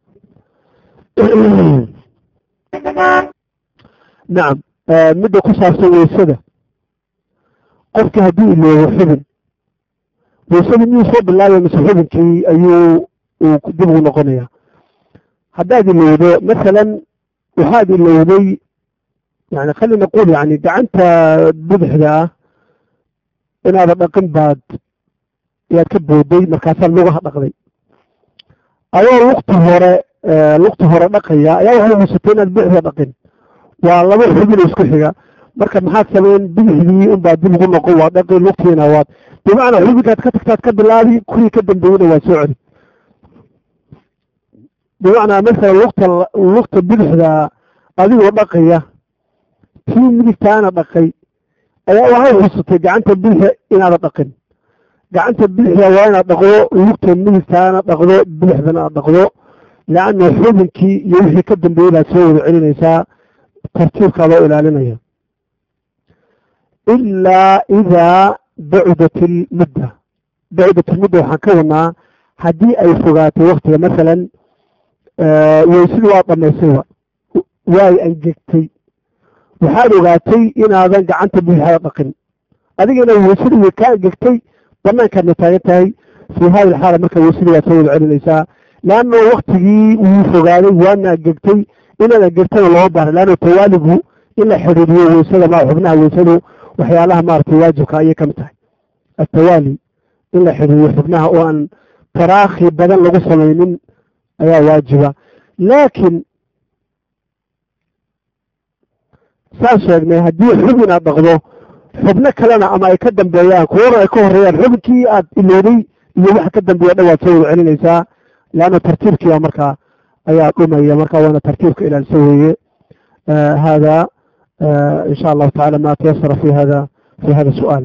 nacam midda ku saabsan weysada. qofki haddii iloobo xubin weysadii miyuu soo bilaabay mise xubinkii ayuu dib ugu noqonaya? haddaad ilowdo masalan waxaad ilowday yani khali naqul yani gacanta bidixda ah inaada dhaqin baad yaad ka booday markaasaad lugaha dhaqday adoo lugta hore dhaqaya ayaa waxay haysatay inaad bidixda dhaqin waa laba xubin isku xiga marka maxaad sameyn bidixdii unbaa dib ugu noqon waa dhaqi lugtiina waad bimacnaa xubinkaad ka tagtaad ka bilaabi kuwii ka dambeeyena waa soo celi bimacnaa masalan lugta bidixda adigoo dhaqaya tii midigtaana dhaqay ayaa waxay xusatay gacanta bidixa inaada dhaqin gacanta bidixda waa inaad dhaqdo lugta midigtaana dhaqdo bidixdana aad dhaqdo leanna xubinkii iyo wixii ka dambeeyey baad soo wada celinaysaa tartiibkaa loo ilaalinaya ilaa idaa bacudat ilmudda waxaan ka wadnaa haddii ay fogaatay waktiga masalan weysidii waa dhamaysayba waay angegtay waxaad ogaatay inaadan gacanta bidixda dhaqin adigana weysadii way kaa angegtay banaankaadna taagan tahay fii hadi lxaala marka weysadii waad soo wada celinaysaa leanna waktigii wuu fogaaday waana angegtay inaad angegtana looma baahna leanna tawaaligu in la xidhiiriyo weysada ma xubnaha weysadu waxyaalaha maaragtay waajibka ayay ka mid tahay atawaali in la xidhiiriyo xubnaha oo aan taraakhi badan lagu samaynin ayaa waajiba laakiin saan sheegnay haddii xubin aad dhaqdo xubno kalena ama ay ka dambeeyaan kuwana ay ka horeeyaan xubinkii aad ilowday iyo waxa ka dambeeya dhan waad soo wada celinaysaa leanna tartiibkiiba markaa ayaa dhumaya marka waana tartiibka ilaalisa weeye hada in sha allahu tacala ma tayasara fi hada su'aal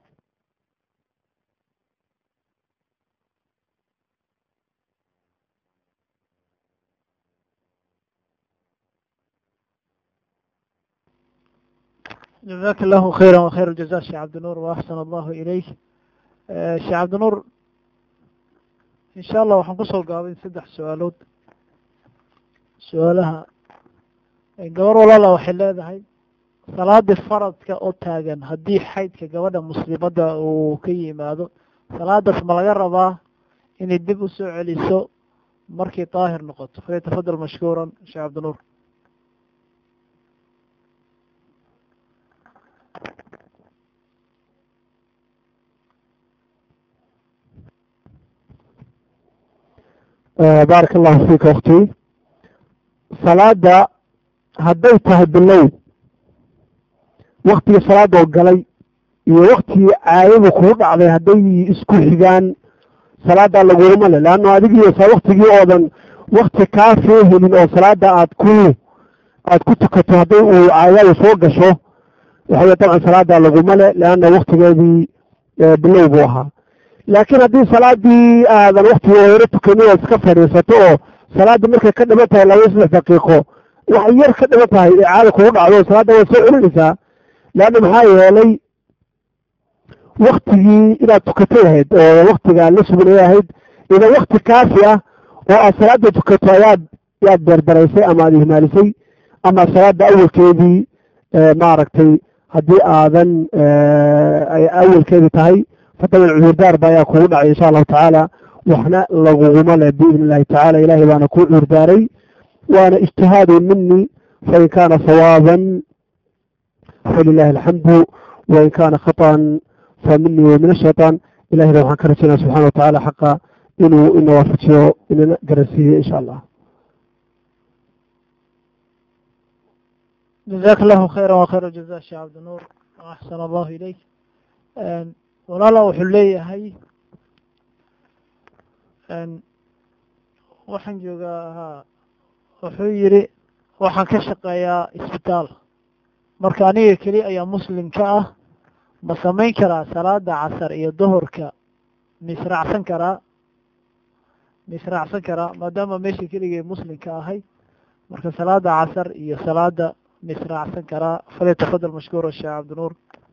جزاك الله خيرا وخير الجزاء شيخ عبد النور وأحسن الله إليك شيخ عبد النور إن شاء الله waxaan kusoo gaabin 3 su-aalood su-aalaha gabar walaala waxay leedahay salaada faradka oo taagan haddii xaydka gabadha muslimadda uu ka yimaado salaadaas ma laga rabaa inay dib u soo celiso markay daahir noqoto falyatafadal mashkuuran sheekh cabdinuur baaraka allahu fiika wakti salaada hadday tahay bilow waktigii salaadoo galay iyo waktigii caayadu kugu dhacday hadday isku xigaan salaada lagulama le leanno adigiisa waktigii oodan wakti kaa soo helin oo salaada aad ku tukato hadday uu caayadu soo gasho waxawey dabcan salaada laguma le leanna waktigeedii bilow buu ahaa laakiin haddii salaadii aadan waktigii hore tukanin ood iska fadhiisato oo salaaddii markay ka dhiman tahay 2-3 daqiiqo wax yar ka dhiman tahay ee caada kugu dhacdo salaadda waad soo celinaysaa leanna maxaa yeelay waktigii inaad tukatay ahayd oo waktiga la sugnay ahayd idan wakti kaafi ah oo aad salaada tukato yaad beerdaraysay ama aad ihmaalisay ama salaada awalkeedii maaragtay haddii aadan ay awalkeedii tahay fadaban cudurdaar ba ayaa kugu dhacay insha allahu tacaala waxna laguguma le biidn illahi tacala ilahay baana ku cudurdaaray waana ijtihaadu mini fain kaana sawaaban falilahi alxamdu wain kaana khaطan famini wa min ashayطaan ilahayna waxaan ka rajaynaa subxana watacaala xaqa inuu ina waafajiyo inana garansiiyo insha allah جزاك الله خيرا وخير الجزاء شيخ عبد النور وأحسن الله إليك walaala wuxuu leeyahay waxaan joogaa wuxuu yidhi waxaan ka shaqeeyaa isbitaal marka aniga keli ayaa muslimka ah ma samayn karaa salaada casar iyo duhurka misraacsan karaa maadaama meesha keligay muslimka ahay marka salaada casar iyo salaada misraacsan karaa falyatafadal mashkuura sheekh cabdinuur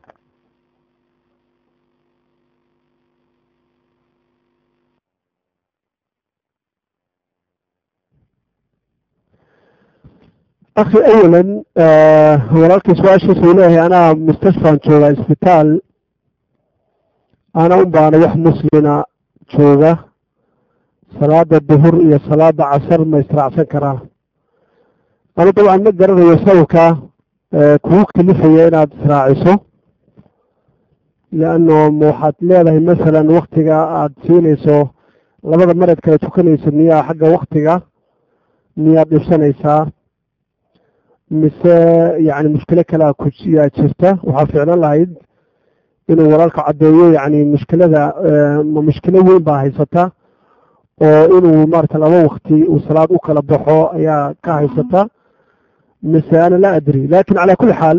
akhi awalan walaalkii su-aashiisa uu leeyahay anaa mustashfaan jooga isbitaal ana un baana wax muslina jooga salaada duhur iyo salaada casar ma israacsan karaa? anu dabcan ma garanayo sababka kugu kalifaya inaad israaciso, leanno waxaad leedahay masalan waktiga aada siinayso labada mareed kala tukanayso miyaa xagga waktiga miyaad dhibsanaysaa mise yani mushkilo kalea kuyaa jirta? waxaa ficlan lahayd inuu walaalka caddeeyo yani mushkilada ma mushkilo weyn baa haysata oo inuu maarata laba wakti uu salaad u kala baxo ayaa ka haysata mise ana laa adri. lakin calaa kulli xaal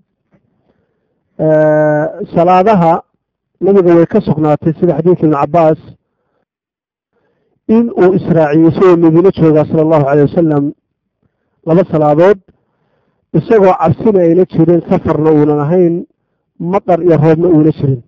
salaadaha nabiga way ka sugnaatay sida xadiidka ibn cabaas in uu israaciyo isagoo madiine joogaa sala allahu calay wasalam laba salaadood isagoo cabsina ayna jirin, safarna uunan ahayn, matar iyo roobna uuna jirin.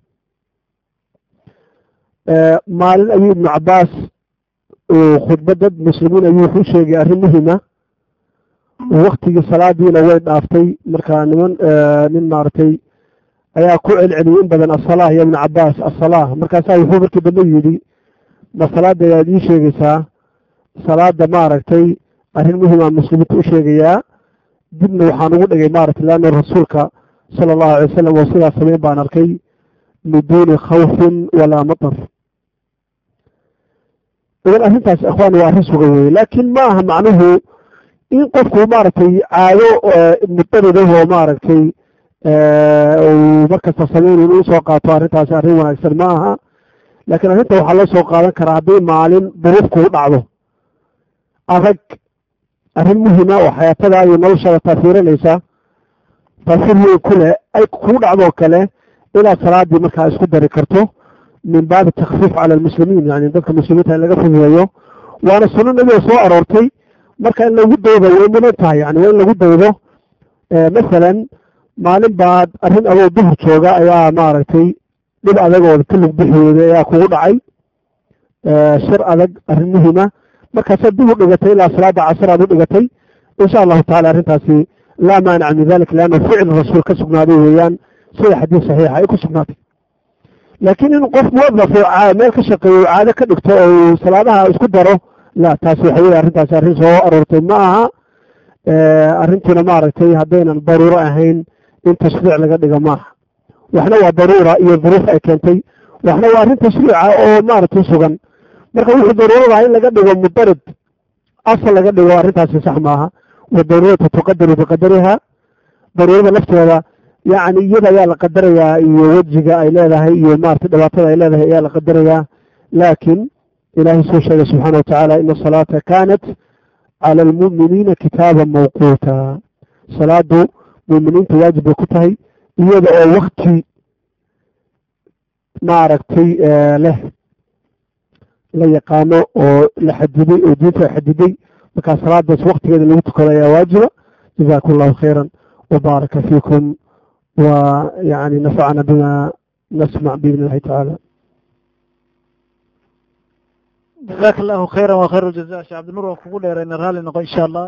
maalin ayuu ibnu cabaas khudba dad muslimiin ayuu wuxuu sheegay arrin muhima, waktigii salaadiina way dhaaftay. markaa nin maaragtay ayaa ku celceliyey in badan asalaa ya ibnu cabaas asalaa. markaasaa wuxuu markii dambe yidhi ma salaada ayaad ii sheegaysaa? salaada maaragtay arrin muhimaa muslimiinta u sheegayaa. dibna waxaan ugu dhigay maaragtay leanna rasuulka sala allahu alay wasalam oo sidaas sameyn baan arkay min duuni khawfin walaa matar. idan arrintaas ikhwaan waa arrin sugan weye, laakiin ma aha macnuhu in qofku maaragtay caado mudaridahoo maaragtay uu markasta sameyn inuu soo qaato arrintaasi arrin wanaagsan ma aha. laakiin arrinta waxaa loo soo qaadan karaa haddii maalin duruuf kugu dhacdo adag, arrin muhima oo xayaatada iyo noloshaada taasiiranaysa, taasiir weyn ku leh, ay kugu dhacdoo kale inaad salaadii markaa isku dari karto min baabi takfiif cala almuslimiin, yani dadka muslimiinta in laga fududeeyo. waana sunno nabiga soo aroortay, marka in lagu daydo way mudan tahay, yani waa in lagu daydo. masalan maalin baad arrin adoo duhur jooga ayaa maaragtay dhib adagooda ka lug bixiyooday ayaa kugu dhacay, shir adag, arrin muhima, markaasaad dib u dhigatay ilaa salaada casar aad u dhigatay. insha allahu tacala arrintaasi laa maanic min dalik, leanna ficil rasuul ka sugnaaday weeyaan, sida xadiis saxiixa ay ku sugnaatay. laakiin in qof muwadaf oo meel ka shaqeeyo caado ka dhigto oo salaadaha isku daro, la taasi waxa weye arrintaasi arrin soo aroortay ma aha. arrintiina maaragtay haddaynan daruuro ahayn in tashriic laga dhigo maaha. waxna waa daruura iyo duruuf ay keentay, waxna waa arrin tashriica oo maaragtay sugan. marka wuxuu daruurada in laga dhigo mudarid asal laga dhigo arrintaasi sax maaha. wadaruuratu tuqadaru biqadariha, daruurada lafteeda yani iyada ayaa la qadarayaa, iyo wejiga ay leedahay iyo maaragtay dhibaatada ay leedahay ayaa la qadarayaa. laakiin ilaahay soo sheegay subxaana watacaala ina asalaata kaanat cala almu'miniina kitaaban mawquuta. salaadu mu'miniinta waajib bay ku tahay iyada oo wakti maaragtay leh la yaqaano oo la xadiday oo diinta ay xadiday. markaa salaadaas waktigeeda lagu tukado ayaa waajiba. jazakum allahu khayra wabaaraka fiikum wa yani nafacana bima nasmac biidni illahi tacaala. jazaaka allahu khayra wa khayr aljaza. sheekh cabdinuur waan kugu dheerayna raalli noqo insha allah.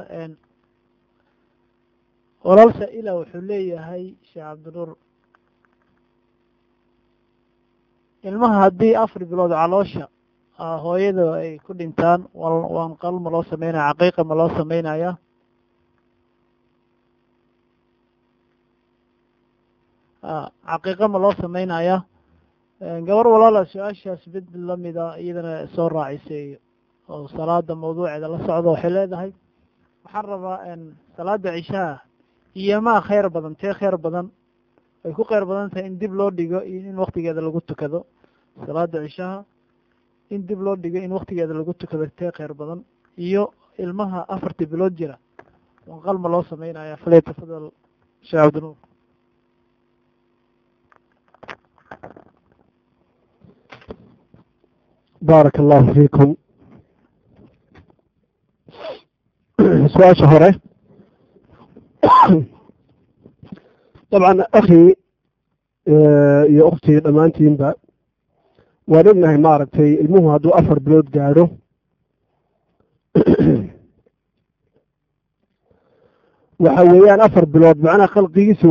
walaal saa-ila wuxuu leeyahay sheekh cabdinuur, ilmaha haddii 4 bilood caloosha hooyada ay ku dhintaan waan qal ma loo sameynaya, caqiiqa ma loo sameynaya? caqiiqa ma loo sameynaya? gabar walaala su-aashaas mid lamida iyadana soo raacisay oo salaada mawduuceeda la socda waxay leedahay, waxaan rabaa salaada cishaha iyo maa khayr badan, tee khayr badan? way ku khayr badan tahay in dib loo dhigo iyo in waktigeeda lagu tukado. salaada cishaha in dib loo dhigo in waktigeeda lagu tukado tee khayr badan? iyo ilmaha 4 bilood jira wanqal ma loo sameynaya? falyatafadal sheekh cabdinuur. baarak allahu fiikum. su-aasha hore dabcan akhi iyo ukhtii dhammaantiinba waan ognahay maaragtay ilmuhu hadduu 4 bilood gaadho waxa weeyaan 4 bilood macnaha khalqigiisii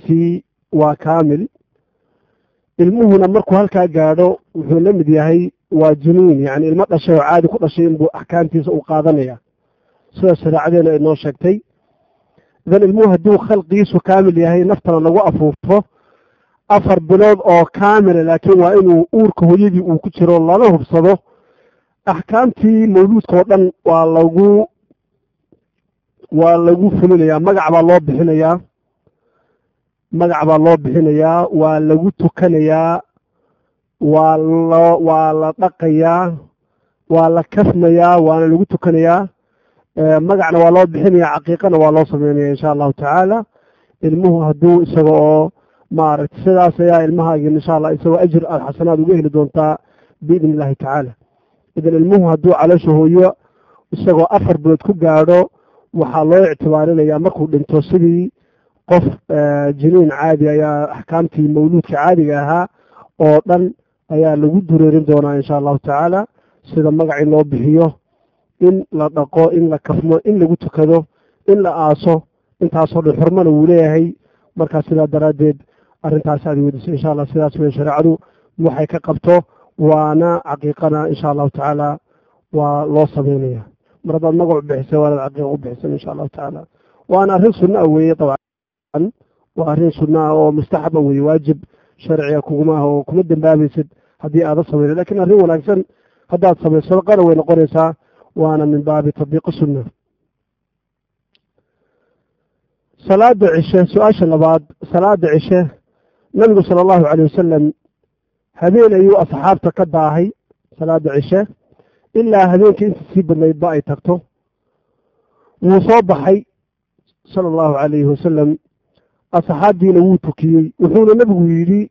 waa kaamil. ilmuhuna markuu halkaa gaadho wuxuu la mid yahay waa jiniin yani ilmo dhashay oo caadi ku dhashay inbuu axkaamtiisa uu qaadanaya sida shareecadeena ay noo sheegtay. idan ilmuhu hadduu khalqigiisu kaamil yahay naftana lagu afuufo 4 bilood oo kaamila laakiin waa inuu uurka hooyadii uu ku jiro lana hubsado axkaamtii mawluudka oo dhan waa lagu fulinayaa. magac baa loo bixinayaa waa lagu tukanayaa waa la dhaqayaa waa la kasmayaa waana lagu tukanayaa magacna waa loo bixinayaa caqiiqana waa loo sameynaya insha allahu tacaala. ilmuhu hadduu isaga oo maaragtay sidaas ayaa ilmahaagi insha allah isagoo ajir aad xasanaad uga heli doontaa biidni illahi tacaala. idan ilmuhu hadduu caloosha hooyo isagoo 4 bilood ku gaadho waxaa loo ictibaarinayaa markuu dhinto sidii qof jiniin caadi ayaa axkaamtii mawluudka caadiga ahaa oo dhan ayaa lagu dureerin doonaa insha allahu tacaala. sida magacii loo bixiyo, in la dhaqo, in la kafmo, in lagu tukado, in la aaso, intaasoo dhan xurmana wuu leeyahay. markaa sidaa daraaddeed arrintaas aad weydiiso insha allah sidaas wey shareecadu waxay ka qabto waana caqiiqana insha allahu tacaala waa loo sameynaya. mar haddaad magacu bixisay waanaad caqiiqa u bixisan insha allahu tacaala. waana arrin sunna weeye dabcan waa arrin sunna oo mustaxaba weeye waajib sharciga kuguma ah oo kuma dembaabaysid haddii aada samayna lakin arrin wanaagsan haddaad samayso sadaqana way noqonaysaa waana min baabi tatbiiqi sunna. salaada cishe su-aasha labaad salaada cishe nabigu sala allahu calayh wasalam habeen ayuu asxaabta ka daahay salaada cishe ilaa habeenkii inta sii badnaydba ay tagto. wuu soo baxay sala allahu calayhi wasalam asxaabdiina wuu tukiyey wuxuuna nabigu yidhi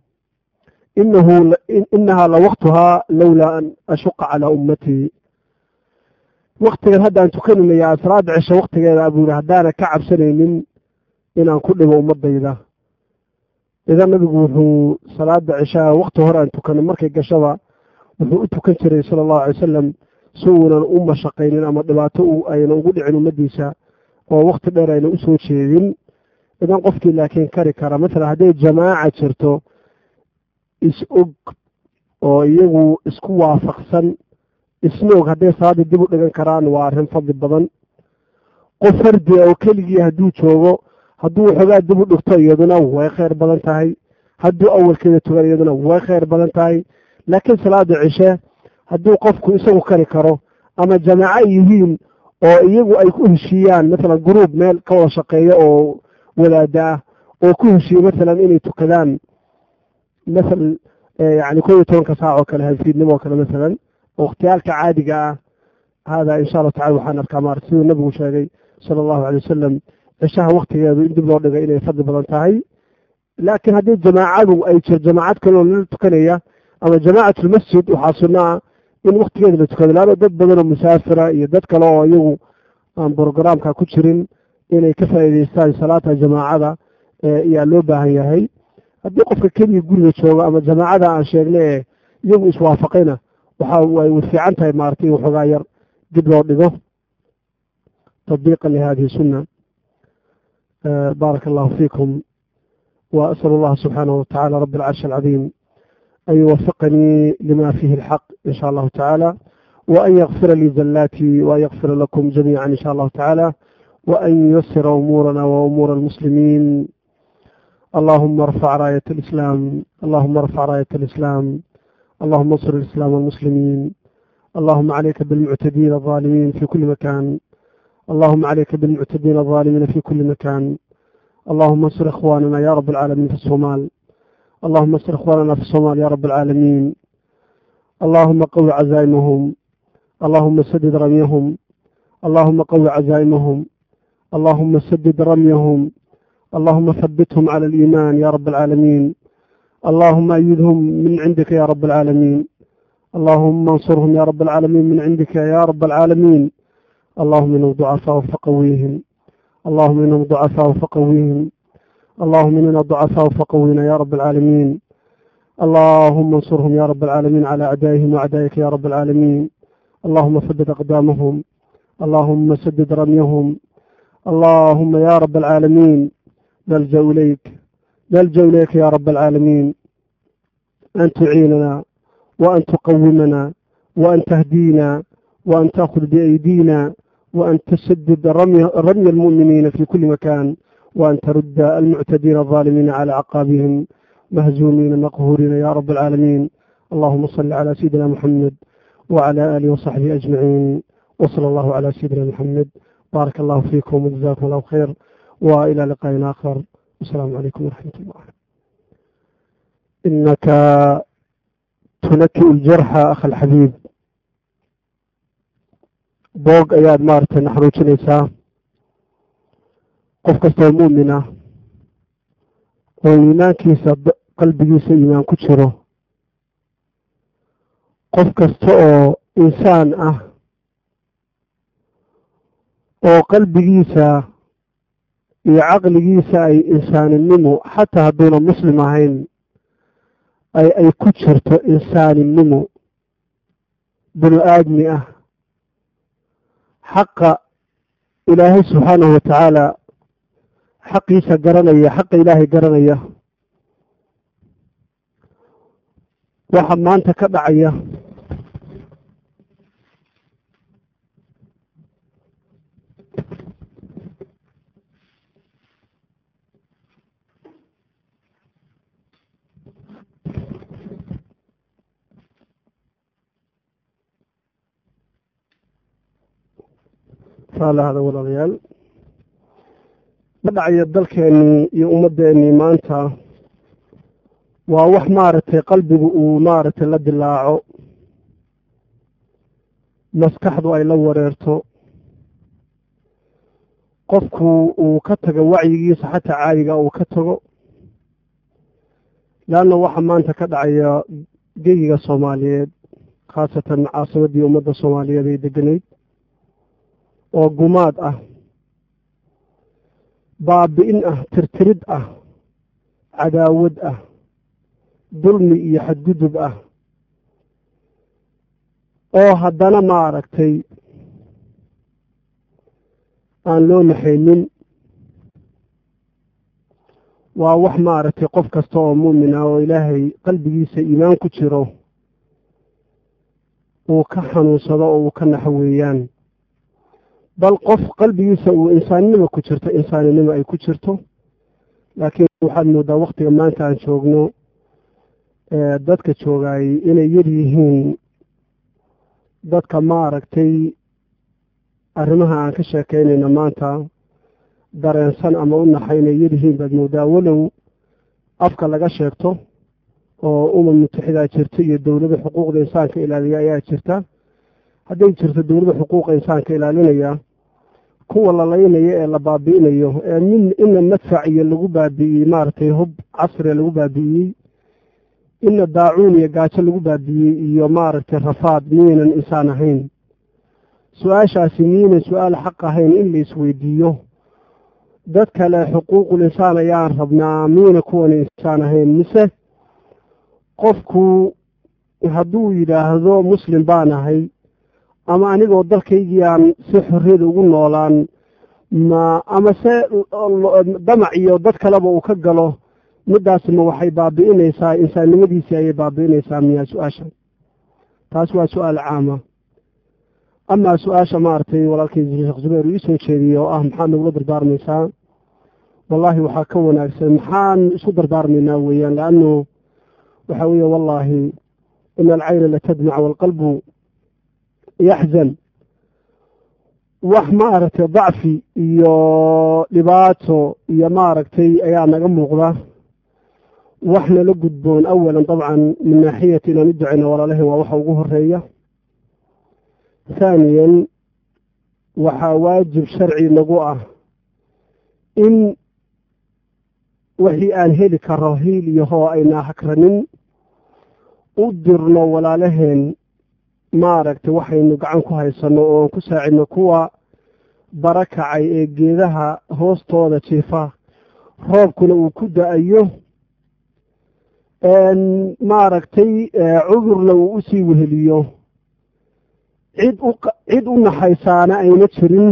inahaa lawaqtuhaa lowlaa an ashuqa calaa ummatii. waktigan haddaan tukaninayaa salaada cishe waktigeeda buu yihi haddaana ka cabsanaynin inaan ku dhibo ummadayda. idan nabigu wuxuu salaada cishaha wakti hore aan tukano markay gashaba wuxuu u tukan jiray sala allahu alay wasalam si uunan u mashaqaynin ama dhibaato ayna ugu dhicin ummaddiisa oo wakti dheer ayna u soo jeedin. idan qofkii laakiin kari kara masalan hadday jamaaca jirto is-og oo iyagu isku waafaqsan isna og hadday salaadii dib u dhigan karaan waa arrin fadli badan. qof fardi oo keligii hadduu joogo hadduu waxoogaa dib u dhigto iyaduna way khayr badan tahay, hadduu awalkeeda tugan iyaduna way khayr badan tahay. laakiin salaada cishe hadduu qofku isagu kari karo ama jamaaco yihiin oo iyagu ay ku heshiiyaan masalan gruub meel ka wada shaqeeya oo wadaada ah oo ku heshiiye masalan inay tukadaan masalan yani 11 saac oo kale hafiidnimo oo kale masalan wakhtiyaalka caadiga ah hada insha allah tacala waxaan arkaa maarta siduu nabigu sheegay sala allahu calay wasalam cishaha waktigeedu in dib loo dhigay inay fadli badan tahay. laakiin haddii jamaacadu ay jir jamaacad kale oo lala tukanaya ama jamaacatlmasjid waxaa sunno ah in waktigeeda la tukado laano dad badan oo musaafira iyo dad kale oo iyagu aan brogramka ku jirin inay ka faa'iidaystaan salaata jamaacada ayaa loo baahan yahay. haddii qofka keliya guriga jooga ama jamaacada aan sheegnay ee iyagu iswaafaqayna way fiican tahay maartay waxoogaa yar dib loo dhigo تطبيقا لهذه السنة. بارك الله فيكم وأسأل الله سبحانه وتعالى رب العرش العظيم أن يوفقني لما فيه الحق إن شاء الله تعالى وأن يغفر لي زلاتي وأن يغفر لكم جميعا إن شاء الله تعالى وأن ييسر أمورنا وأمور المسلمين. اللهم ارفع راية الإسلام، اللهم ارفع راية الإسلام، اللهم انصر الإسلام والمسلمين. اللهم عليك بالمعتدين الظالمين في كل مكان، اللهم عليك بالمعتدين الظالمين في كل مكان. اللهم انصر إخواننا يا رب العالمين في الصومال، اللهم انصر إخواننا في الصومال يا رب العالمين. اللهم قوي عزائمهم، اللهم سدد رميهم، اللهم قوي عزائمهم، اللهم سدد رميهم، اللهم ثبتهم على الإيمان يا رب العالمين. اللهم أيدهم من عندك يا رب العالمين، اللهم انصرهم يا رب العالمين من عندك يا رب العالمين. اللهم إنهم ضعفاء فقويهم، اللهم إنهم ضعفاء فقويهم، اللهم إننا ضعفاء فقوينا يا رب العالمين. اللهم انصرهم يا رب العالمين على أعدائهم وأعدائك يا رب العالمين. اللهم ثبت أقدامهم، اللهم سدد رميهم. اللهم يا رب العالمين نلجأ إليك، نلجأ إليك يا رب العالمين أن تعيننا وأن تقومنا وأن تهدينا وأن تأخذ بأيدينا وأن تسدد رمي المؤمنين في كل مكان وأن ترد المعتدين الظالمين على عقابهم مهزومين مقهورين يا رب العالمين. اللهم صل على سيدنا محمد وعلى آله وصحبه أجمعين وصلى الله على سيدنا محمد. بارك الله فيكم وجزاكم الله خير وإلى لقاء آخر. السلام عليكم ورحمة الله. إنك تنكئ الجرح أخ الحبيب. boog ayaad maaragtay naxaruujinaysaa qof kastoo mu'mina oo iimaankiisa qalbigiisa iimaan ku jiro, qof kasta oo insaan ah oo qalbigiisa iyo caqligiisa ay insaaninimo xataa hadduuna muslim ahayn ay ku jirto insaaninimo binu aadmi ah, xaqa ilaahay subxaanahu watacaala xaqiisa garanaya, xaqa ilaahay garanaya, waxa maanta ka dhacaya hada walaalayaal ma dhacaya dalkeennii iyo ummaddeennii maanta waa wax maaragtay qalbigu uu maaragtay la dilaaco, maskaxdu ay la wareerto, qofku uu ka tago wacyigiisa xataa caadiga uu ka tago. laanna waxa maanta ka dhacaya geyiga Soomaaliyeed, khaasatan caasimaddii ummadda Soomaaliyeed ay deganayd, oo gumaad ah, baabi'in ah, tirtirid ah, cadaawad ah, dulmi iyo xadgudub ah, oo haddana maaragtay aan loo naxaynin. waa wax maaragtay qof kasta oo mu'min ah oo ilaahay qalbigiisa iimaan ku jiro uu ka xanuunsado oo uu ka naxo weeyaan. bal qof qalbigiisa uu insaaninimo ku jirto, insaaninimo ay ku jirto, laakiin waxaad moodaa waktiga maanta aan joogno dadka joogaayay inay yar yihiin dadka maaragtay arrimaha aan ka sheekaynayna maanta dareensan ama u naxay inay yar yihiin baad moodaa. walow afka laga sheegto oo umam mutaxidaa jirta iyo dowladda xuquuqda insaanka ilaaliya ayaa jirta. hadday jirto dowladda xuquuqa insaanka ilaalinaya, kuwa la laynaya ee la baabi'inayo ee ina madfac iyo lagu baabi'iyey maaragtay hub casriga lagu baabi'iyey, ina daacuun iyo gaajo lagu baabi'iyey iyo maaragtay rafaad, miyaynan insaan ahayn? su-aashaasi miyaynan su-aal xaq ahayn in la isweydiiyo? dad kale xuquuqul insaan ayaan rabnaa, miyayna kuwan insaan ahayn? mise qofku hadduu yidhaahdo muslim baan ahay, ama anigoo dalkaygii aan si xorriyada ugu noolaan, ama se damac iyo dad kaleba uu ka galo, middaasma waxay baabi'inaysaa insaannimadiisii ayay baabi'inaysaa miyaa? su-aasha taas waa su-aal caama. amaa su-aasha maaragtay walaalkay sheekh zubayr uu iisoo jeediyey oo ah maxaad nagula dardaarmaysaa, wallaahi waxaa ka wanaagsan maxaan isku dardaarmaynaa weeyaan. laannu waxa weeye wallaahi ina alcayna latadmac waalqalbu yaxzan. wax maaragtay dacfi iyo dhibaato iyo maaragtay ayaa naga muuqda. wax nala gudboon awalan dabcan min naaxiyati inaan u ducayno walaalahin waa waxa ugu horeeya. haaniyan waxaa waajib sharci nagu ah in wixii aan heli karo hiil iyo hoo aynaa hakranin u dirno walaalaheen maaragtay waxaynu gacan ku haysanno oon ku saacidno kuwa barakacay ee geedaha hoostooda jiifa, roobkuna uu ku da-ayo, maaragtay cudurna uu usii weheliyo, cid u naxaysaana ayna jirin,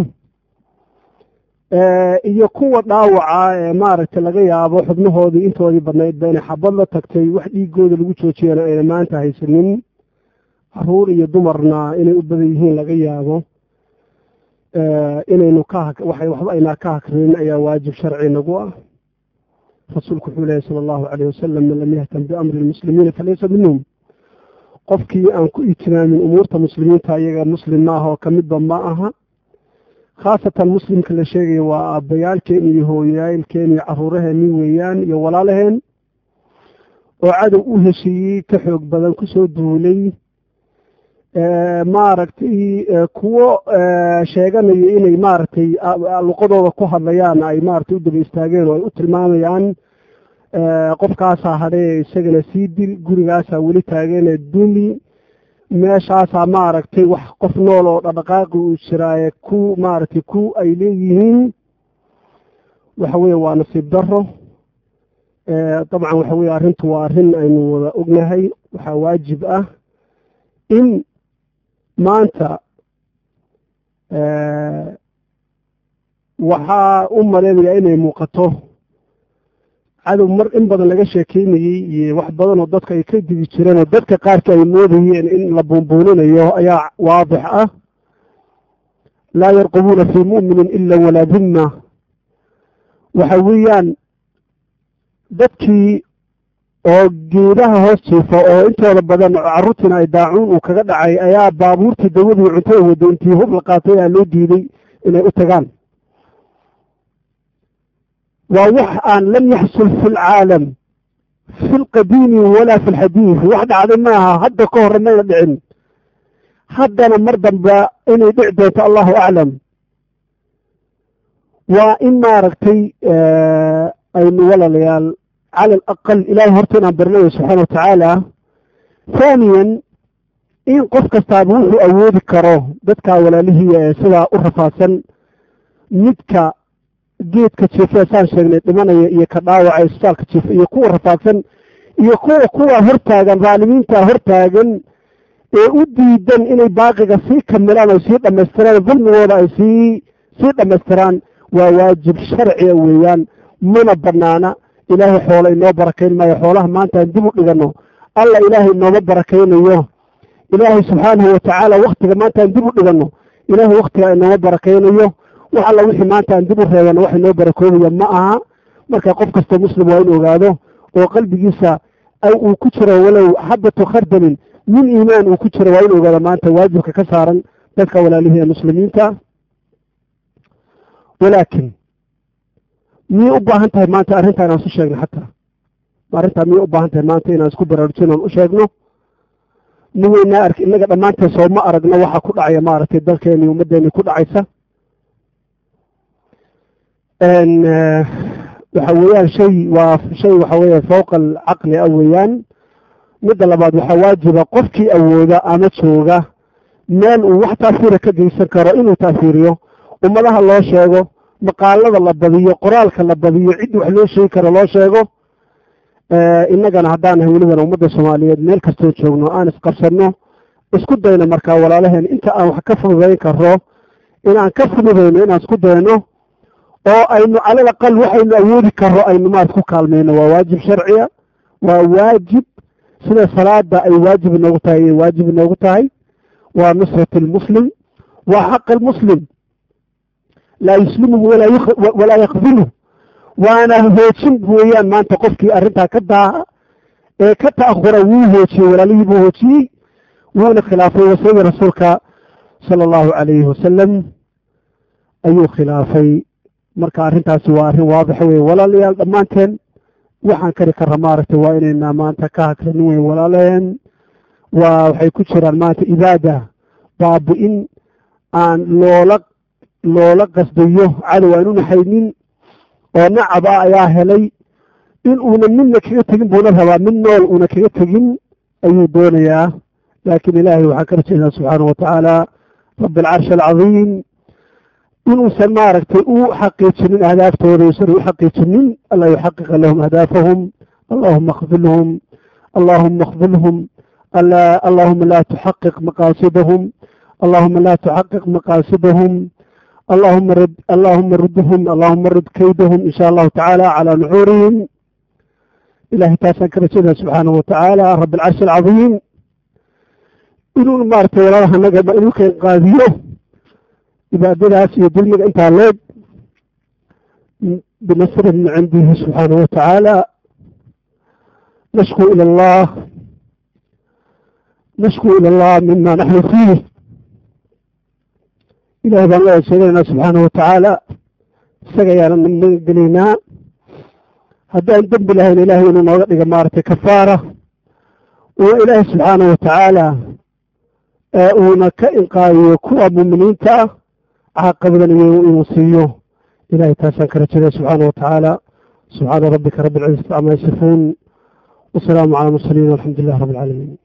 iyo kuwa dhaawaca ee maaragtay laga yaabo xubnahoodii intoodii badnayd ba inay xabad la tagtay, wax dhiigooda lagu joojiyana ayna maanta haysanin. caruur iyo dumarna inay u badan yihiin laga yaabo inaynu waxba aynaa ka hakrin ayaa waajib sharci nagu ah. rasuulku wuxuu leeyahy sala allahu calayh wasalam man lam yahtam biamri lmuslimiina falaysa minhum. qofkii aan ku ijtimaamin umuurta muslimiinta iyaga muslim ma aha oo kamidba ma aha. khaasatan muslimka la sheegaya waa aabbayaalkeen iyo hooyayaalkeen iyo caruuraheenni weeyaan iyo walaalaheen oo cadow u heshiiyey ka xoog badan kusoo duulay maaragtay kuwo sheeganaya inay maaragtay luqadooda ku hadlayaan ay maaragtay u daba istaageen oo ay u tilmaamayaan qofkaasaa hadhee isagana sii dil gurigaasaa weli taageene dumi meeshaasaa maaragtay wax qof nool oo dhaqdhaqaaqi uu jiraaye ku maaragtay ku ay leeyihiin waxa weeye waa nasiib daro. dabcan waxa weye arrintu waa arrin aynu wada ognahay. waxaa waajib ah in maanta waxaa u maleynayaa inay muuqato cadow mar in badan laga sheekeynayey iyo wax badan oo dadka ay ka digi jireen oo dadka qaarka ay moodayeen in la buunbuuninayo ayaa waadix ah. laa yarqubuuna fii mu'minin ila walaa dimma. waxa weeyaan dadkii oo geedaha hoos jiifa oo intooda badan carruurtiina ay daacuun uu kaga dhacay ayaa baabuurtii dawadii cuntada wada intii hub la qaatay ayaa loo diiday inay u tagaan. waa wax aan lam yaxsul fi lcaalam fi lqadiimi walaa fi lxadiid. wax dhacday maaha, hadda ka hore mayna dhicin, haddana mar damba inay dhici doonto allahu aclam. waa in maaragtay aynu walaalayaal cala alaqal ilaahay horta inaan barnayo subxaana watacaala. haaniyan in qof kastaaba wuxuu awoodi karo dadkaa walaalihii ee sidaa u rafaadsan, midka geedka jiifa saan sheegnay dhimanaya iyo ka dhaawaca isbitaalka jiifa iyo kuwa rafaadsan iyo kuwa hortaagan dhaalimiinta hortaagan ee u diidan inay baaqiga sii kamilaan oo sii dhammaystiraan dulmigooda ay sii dhammaystiraan waa waajib sharciga weeyaan. mana banaana. ilaahay xoola inoo barakayn maayo. xoolaha maanta aan dib u dhigano alla ilaahay nooma barakaynayo. ilaahay subxaanahu watacaala waktiga maanta aan dib u dhigano ilaahay waktiga inooma barakaynayo. wax alla wixii maanta aan dib u reebano wax inoo barakoobaya ma aha. marka qof kastoo muslim waa in ogaado oo qalbigiisa uu ku jiro walow xabatu khardalin min iimaan uu ku jiro waa in ogaado maanta waajibka ka saaran dadka walaalihii ee muslimiinta. walaakin miyay u baahan tahay maanta arrintaa inaan isu sheegno xataa arrintaa miyay u baahan tahay maanta inaan isku baraarujino aan u sheegno? miyaynaa ark innaga dhammaanteen soo ma aragno waxa ku dhacaya maaragtay dalkeeni ummaddeeni ku dhacaysa. waxa weeyaan shay waxa weeye fawqa alcaqli ah weeyaan. midda labaad waxaa waajiba qofkii awooda ama jooga meel uu wax taasiira ka geysan karo inuu taasiiriyo, ummadaha loo sheego, maqaalada la badiyo, qoraalka la badiyo, ciddi wax loo sheegi karo loo sheego. innagana haddaan nahay welibana ummadda soomaaliyeed meel kastoo joogno aan isqabsanno, isku dayno markaa walaalaheen inta aan wax ka fududayn karo inaan ka fududayno inaan isku dayno oo aynu calal aqal waxaynu awoodi karo aynu maarad ku kaalmayno. waa waajib sharciya, waa waajib sida salaada ay waajib inoogu tahay ay waajib inoogu tahay. waa nusrat lmuslim, waa xaq almuslim laa yuslimuhu walaa yakdiluhu. waana hoojin weeyaan maanta qofkii arrintaa ka daaha ee ka ta'ahura wuu hoojiyey, walaalihii buu hoojiyey, wuuna khilaafay wasadii rasuulka sala allahu calayhi wasalam ayuu khilaafay. marka arrintaasi waa arrin waadixa weye walaalayaal. dhammaanteen waxaan kari karra maaragtay waa inayna maanta ka hakranin wey walaalaheen. waxay ku jiraan maanta ibaada baabi-in aan loola qasdayo cadow aan u naxaynin oo nacab ah ayaa helay in uuna midna kaga tegin buuna rabaa, mid nool uuna kaga tegin ayuu doonayaa. laakiin ilaahay waxaan ka rajaynaa subxaanahu watacaala rabbi alcarshi alcadiim inuusan maaragtay u xaqiijinin ahdaaftoda usan u xaqiijinin. alla yuxaqiqa lahum ahdaafahum. allahuma akfilhum allahuma akfilhum allahuma laa tuxaqiq maqaasidahum allahuma laa tuxaqiq maqaasidahum اللهم ردهم اللهم رد كيدهم إن شاء الله تعالى على نحورهم. إلهي تاسا كرسنا سبحانه وتعالى رب العرش العظيم inuun maaragtay walaalaha nagaba inuu ka inqaadiyo cibaadadaas iyo dulmiga intaa leeg binasrin min cindihi subxaanahu watacaala nashku ila allah mima naxnu fiih ilahay baan la eedsheegaynaa subxaanahu watacaala isaga ayaanan magan gelaynaa haddaan dembi lahayn ilahay inuu nooga dhiga maaragtay kafaara uuna ilaahay subxaanahu watacaala uuna ka inqaadiyo kuwa muuminiinta ah caaqabadan inuu siiyo ilahay taasaan ka rajada subxaanahu watacaala subxaana rabbika rabbi alcizati camaa yasifuun wasalaamu cala mursaliin walxamdu lilah rabbi alcaalamiin